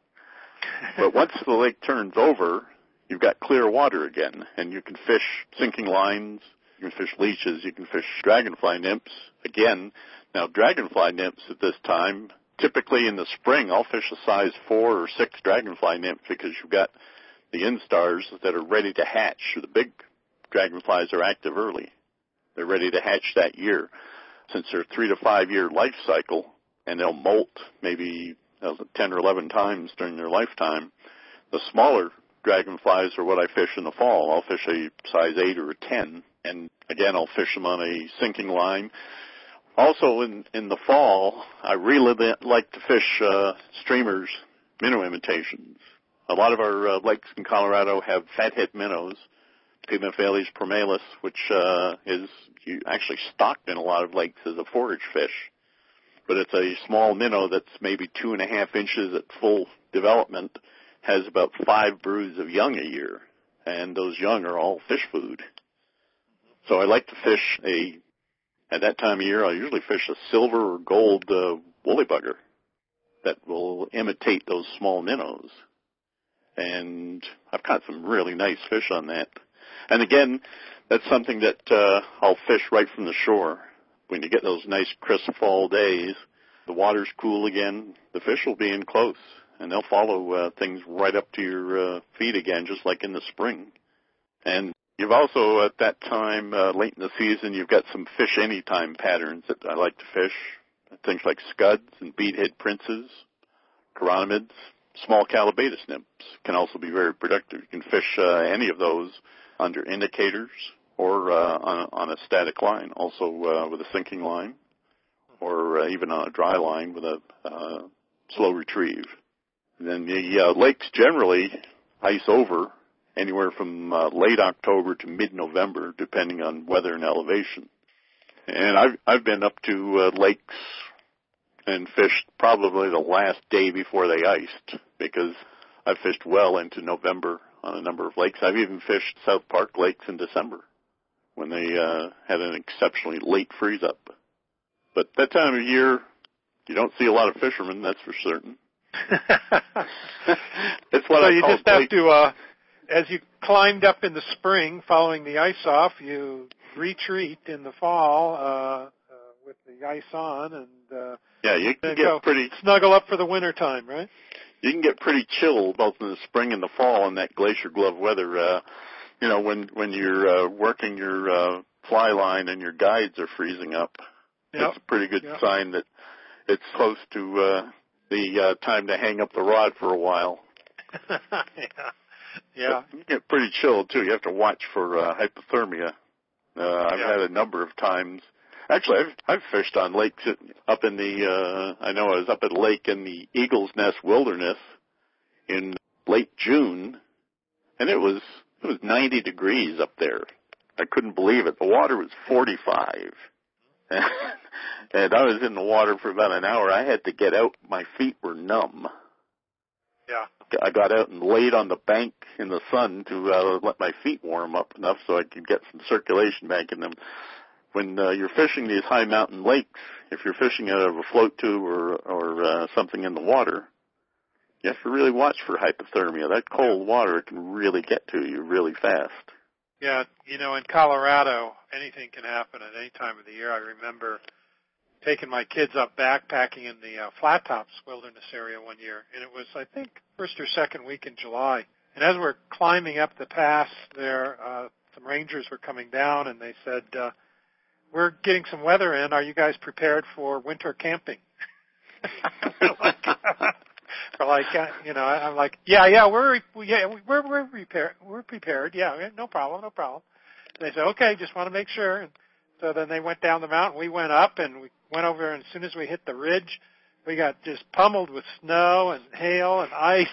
But once the lake turns over, you've got clear water again, and you can fish sinking lines. You can fish leeches, you can fish dragonfly nymphs. Again, now dragonfly nymphs at this time, typically in the spring, I'll fish a size 4 or 6 dragonfly nymph because you've got the instars that are ready to hatch. The big dragonflies are active early. They're ready to hatch that year. Since they're 3 to 5 year life cycle, and they'll molt maybe 10 or 11 times during their lifetime, the smaller dragonflies are what I fish in the fall. I'll fish a size 8 or a 10. And again, I'll fish them on a sinking line. Also, in the fall, I really like to fish streamers, minnow imitations. A lot of our lakes in Colorado have fathead minnows, Pimaphales promalis, which is actually stocked in a lot of lakes as a forage fish. But it's a small minnow that's maybe 2.5 inches at full development, has about 5 broods of young a year, and those young are all fish food. So I like to fish at that time of year, I'll usually fish a silver or gold woolly bugger that will imitate those small minnows. And I've caught some really nice fish on that. And again, that's something that I'll fish right from the shore. When you get those nice crisp fall days, the water's cool again, the fish will be in close, and they'll follow things right up to your feet again, just like in the spring. And you've also, at that time, late in the season, you've got some fish anytime patterns that I like to fish. Things like scuds and beadhead princes, chironomids, small calabatus nymphs can also be very productive. You can fish any of those under indicators or on a static line, also with a sinking line, or even on a dry line with a slow retrieve. And then the lakes generally ice over anywhere from late October to mid-November, depending on weather and elevation. And I've been up to lakes and fished probably the last day before they iced, because I've fished well into November on a number of lakes. I've even fished South Park lakes in December when they had an exceptionally late freeze-up. But that time of year, you don't see a lot of fishermen, that's for certain. It's what so I you call just have to, as you climbed up in the spring following the ice off, you retreat in the fall with the ice on, and yeah, you can get pretty snuggle up for the winter time, right? You can get pretty chill both in the spring and the fall in that glacier glove weather. When you're working your fly line and your guides are freezing up, that's a pretty good sign that it's close to the time to hang up the rod for a while. Yeah. You get pretty chilled too. You have to watch for hypothermia. I've had a number of times. Actually, I've fished on lakes up in the. I know I was up at a lake in the Eagle's Nest Wilderness in late June, and it was 90 degrees up there. I couldn't believe it. The water was 45, and I was in the water for about an hour. I had to get out. My feet were numb. Yeah. I got out and laid on the bank in the sun to let my feet warm up enough so I could get some circulation back in them. When you're fishing these high mountain lakes, if you're fishing out of a float tube or something in the water, you have to really watch for hypothermia. That cold water can really get to you really fast. Yeah, in Colorado, anything can happen at any time of the year. I remember taking my kids up backpacking in the Flat Tops Wilderness area one year, and it was, I think, first or second week in July. And as we're climbing up the pass there, some rangers were coming down, and they said, we're getting some weather in. Are you guys prepared for winter camping? I'm like, we're prepared. We're prepared. Yeah, no problem. And they said, okay, just want to make sure. And so then they went down the mountain. We went up, and we went over, and as soon as we hit the ridge, we got just pummeled with snow and hail and ice.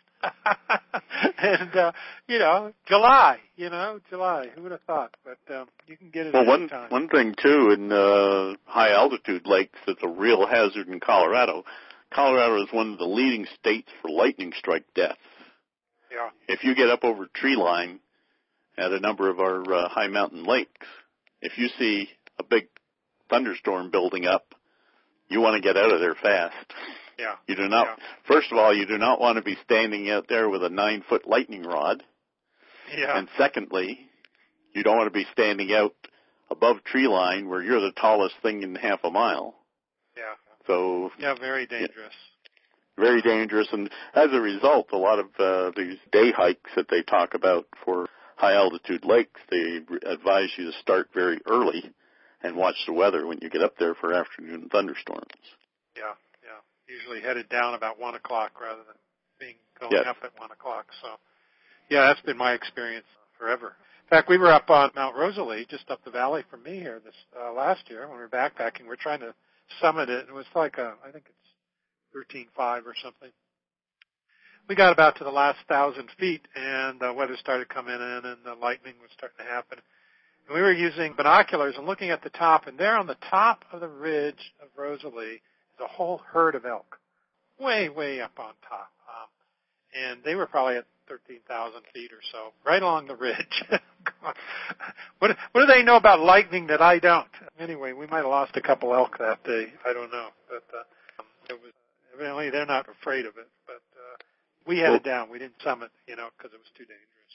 And, July. Who would have thought? But you can get it at any time. One thing, too, in high-altitude lakes that's a real hazard in Colorado, Colorado is one of the leading states for lightning strike deaths. Yeah. If you get up over tree line at a number of our high mountain lakes, if you see a big thunderstorm building up, you want to get out of there fast. Yeah. You do not. Yeah. First of all, you do not want to be standing out there with a 9-foot lightning rod. Yeah. And secondly, you don't want to be standing out above tree line where you're the tallest thing in half a mile. Yeah. So. Yeah, very dangerous. Very dangerous, and as a result, a lot of these day hikes that they talk about for high-altitude lakes, they advise you to start very early and watch the weather when you get up there for afternoon thunderstorms. Yeah. Usually headed down about 1 o'clock rather than going up at 1 o'clock. So, yeah, that's been my experience forever. In fact, we were up on Mount Rosalie, just up the valley from me here this last year when we were backpacking. We're trying to summit it. It was like I think it's 13.5 or something. We got about to the last 1,000 feet, and the weather started coming in, and the lightning was starting to happen. And we were using binoculars and looking at the top, and there on the top of the ridge of Rosalie is a whole herd of elk, way, way up on top. And they were probably at 13,000 feet or so, right along the ridge. What do they know about lightning that I don't? Anyway, we might have lost a couple elk that day. I don't know. But it was evidently they're not afraid of it. But we headed down. We didn't summit, because it was too dangerous.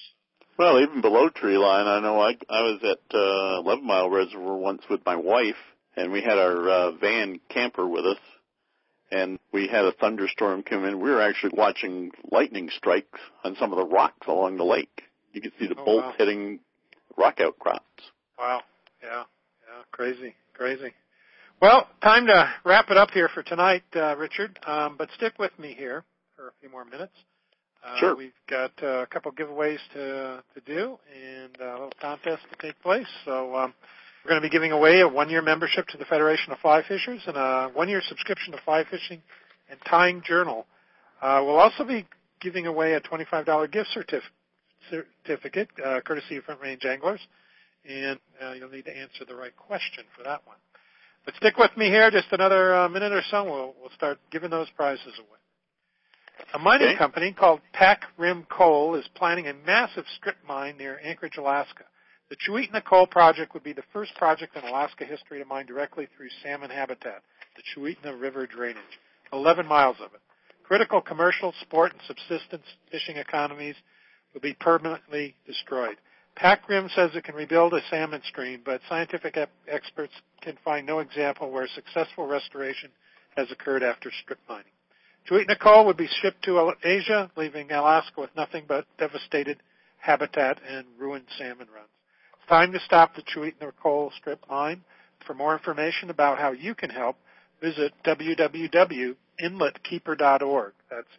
Well, even below tree line, I know I was at 11 Mile Reservoir once with my wife, and we had our van camper with us, and we had a thunderstorm come in. We were actually watching lightning strikes on some of the rocks along the lake. You could see the bolts hitting rock outcrops. Wow. Yeah. Crazy. Well, time to wrap it up here for tonight, Richard. But stick with me here for a few more minutes. Sure. We've got a couple giveaways to do and a little contest to take place. So we're going to be giving away a 1-year membership to the Federation of Fly Fishers and a 1-year subscription to Fly Fishing and Tying Journal. We'll also be giving away a $25 gift certificate, courtesy of Front Range Anglers. And you'll need to answer the right question for that one. But stick with me here just another minute or so. We'll start giving those prizes away. A mining company called Pac Rim Coal is planning a massive strip mine near Anchorage, Alaska. The Chewitna Coal Project would be the first project in Alaska history to mine directly through salmon habitat, the Chewitna River drainage, 11 miles of it. Critical commercial, sport, and subsistence fishing economies will be permanently destroyed. Pac Rim says it can rebuild a salmon stream, but scientific experts can find no example where successful restoration has occurred after strip mining. Chewitna coal would be shipped to Asia, leaving Alaska with nothing but devastated habitat and ruined salmon runs. It's time to stop the Chewitna coal strip mine. For more information about how you can help, visit www.inletkeeper.org. That's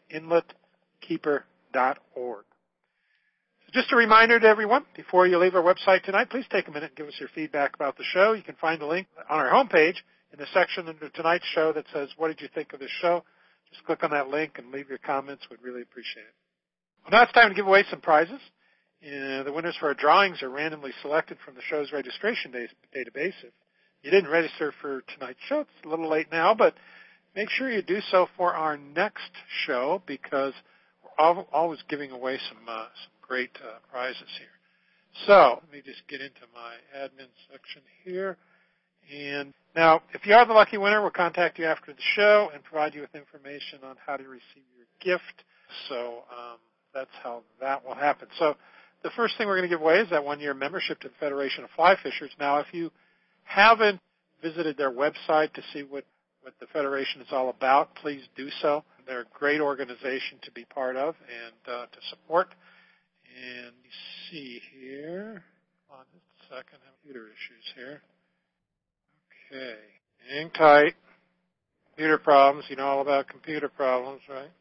inletkeeper.org. Just a reminder to everyone, before you leave our website tonight, please take a minute and give us your feedback about the show. You can find the link on our homepage in the section under tonight's show that says, what did you think of this show? Just click on that link and leave your comments. We'd really appreciate it. Well, now it's time to give away some prizes. The winners for our drawings are randomly selected from the show's registration database. If you didn't register for tonight's show, it's a little late now, but make sure you do so for our next show because we're always giving away some great prizes here. So let me just get into my admin section here. And now, if you are the lucky winner, we'll contact you after the show and provide you with information on how to receive your gift. So that's how that will happen. So the first thing we're going to give away is that 1-year membership to the Federation of Fly Fishers. Now, if you haven't visited their website to see what the Federation is all about, please do so. They're a great organization to be part of and to support. And you see here, hold on just a second, I have computer issues here. Okay, hang tight. Computer problems, you know all about computer problems, right?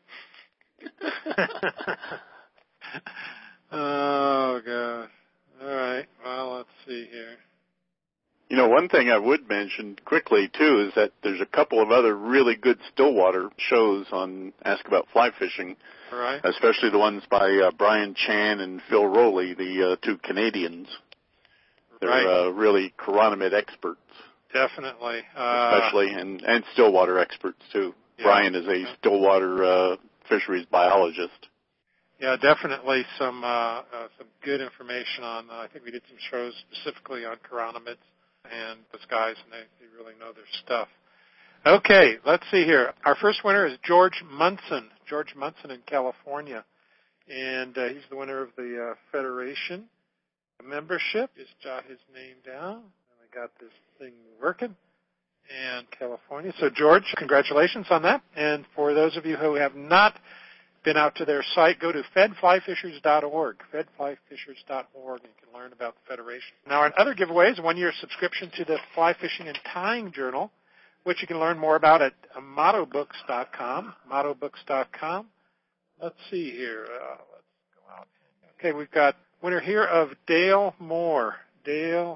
Oh, gosh. All right, well, let's see here. You know, one thing I would mention quickly, too, is that there's a couple of other really good Stillwater shows on Ask About Fly Fishing, right. Especially the ones by Brian Chan and Phil Rowley, the two Canadians. They're really chironomid experts. Definitely. Especially, and Stillwater experts, too. Yeah. Brian is a Stillwater fisheries biologist. Yeah, definitely some good information on, I think we did some shows specifically on chironomids. And those guys, and they really know their stuff. Okay, let's see here. Our first winner is George Munson in California. And he's the winner of the Federation membership. Just jot his name down. And I got this thing working. And California. So, George, congratulations on that. And for those of you who have not been out to their site, go to fedflyfishers.org, fedflyfishers.org, and you can learn about the Federation. Now, our other giveaway is a 1-year subscription to the Fly Fishing and Tying Journal, which you can learn more about at mottobooks.com, mottobooks.com. Let's see here. Let's go out. Okay, we've got winner here of Dale Moore. Dale's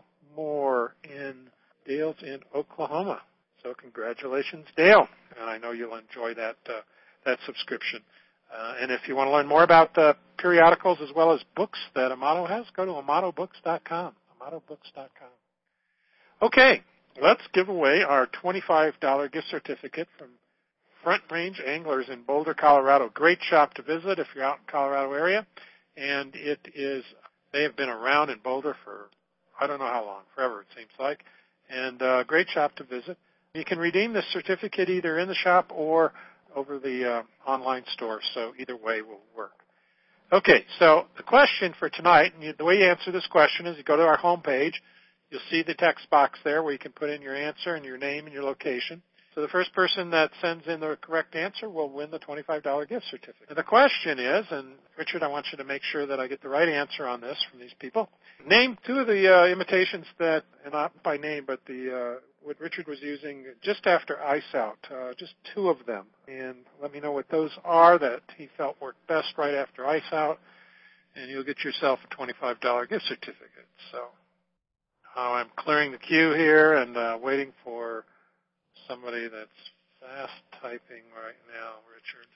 in Oklahoma. So congratulations, Dale. And I know you'll enjoy that subscription. And if you want to learn more about the periodicals as well as books that Amato has, go to amatobooks.com, amatobooks.com. Okay, let's give away our $25 gift certificate from Front Range Anglers in Boulder, Colorado. Great shop to visit if you're out in the Colorado area. And they have been around in Boulder for I don't know how long, forever it seems like. And great shop to visit. You can redeem this certificate either in the shop or over the online store, so either way will work. Okay, so the question for tonight, and the way you answer this question is you go to our homepage. You'll see the text box there where you can put in your answer and your name and your location. So the first person that sends in the correct answer will win the $25 gift certificate. And the question is, and Richard, I want you to make sure that I get the right answer on this from these people. Name two of the imitations that, and not by name, but what Richard was using just after Ice Out, just two of them. And let me know what those are that he felt worked best right after Ice Out, and you'll get yourself a $25 gift certificate. So I'm clearing the queue here and waiting for somebody that's fast typing right now, Richard.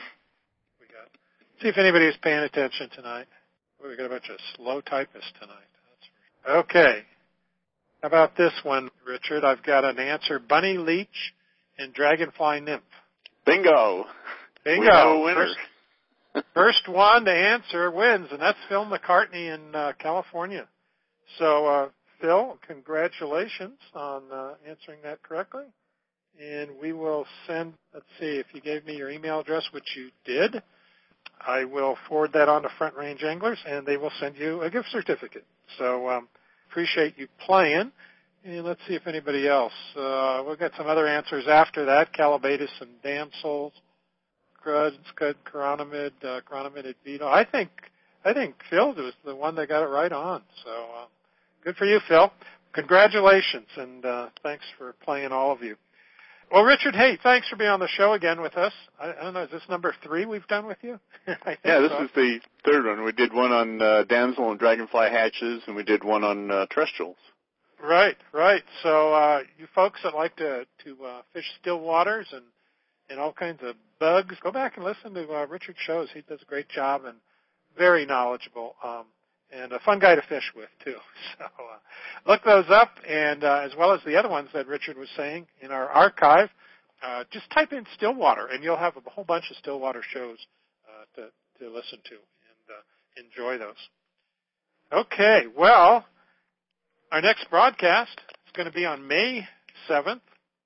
See if anybody is paying attention tonight. We got a bunch of slow typists tonight. Okay. How about this one, Richard? I've got an answer: bunny leech and dragonfly nymph. Bingo. Bingo. We have a winner. First one to answer wins, and that's Phil McCartney in California. So, Phil, congratulations on answering that correctly. And we will send, let's see, if you gave me your email address, which you did, I will forward that on to Front Range Anglers, and they will send you a gift certificate. So appreciate you playing. And let's see if anybody else. We'll get some other answers after that. Callibatus and Damsels, Crud, Scud, Chironomid, Chironomid Vito. I think Phil was the one that got it right on. So good for you, Phil. Congratulations, and thanks for playing, all of you. Well, Richard, hey, thanks for being on the show again with us. I don't know, is this number 3 we've done with you? Yeah, this is the third one. We did one on damsel and dragonfly hatches, and we did one on terrestrials. Right. So you folks that like to fish still waters and all kinds of bugs, go back and listen to Richard's shows. He does a great job and very knowledgeable. And a fun guy to fish with, too. So look those up, and as well as the other ones that Richard was saying in our archive, just type in Stillwater, and you'll have a whole bunch of Stillwater shows to listen to and enjoy those. Okay, well, our next broadcast is going to be on May 7th,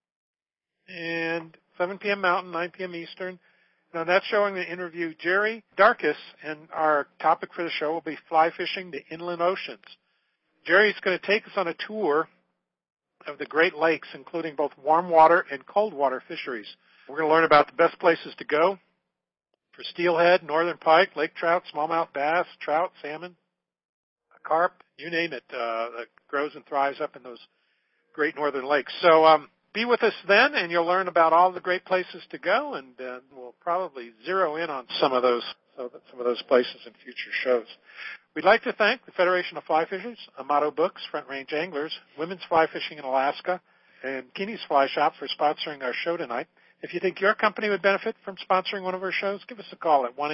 and 7 p.m. Mountain, 9 p.m. Eastern. Now, that's showing the interview Jerry Darkus, and our topic for the show will be fly fishing the inland oceans. Jerry's going to take us on a tour of the Great Lakes, including both warm water and cold water fisheries. We're going to learn about the best places to go for steelhead, northern pike, lake trout, smallmouth bass, trout, salmon, carp, you name it, that grows and thrives up in those great northern lakes. So, be with us then, and you'll learn about all the great places to go, and we'll probably zero in on some of those places in future shows. We'd like to thank the Federation of Fly Fishers, Amato Books, Front Range Anglers, Women's Fly Fishing in Alaska, and Keeney's Fly Shop for sponsoring our show tonight. If you think your company would benefit from sponsoring one of our shows, give us a call at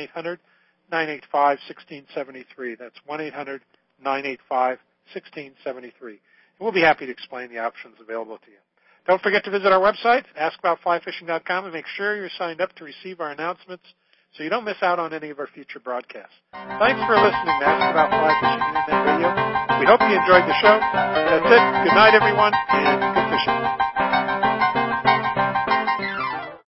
1-800-985-1673. That's 1-800-985-1673. And we'll be happy to explain the options available to you. Don't forget to visit our website, askaboutflyfishing.com, and make sure you're signed up to receive our announcements so you don't miss out on any of our future broadcasts. Thanks for listening to Ask About Fly Fishing Internet Radio. We hope you enjoyed the show. That's it. Good night, everyone, and good fishing.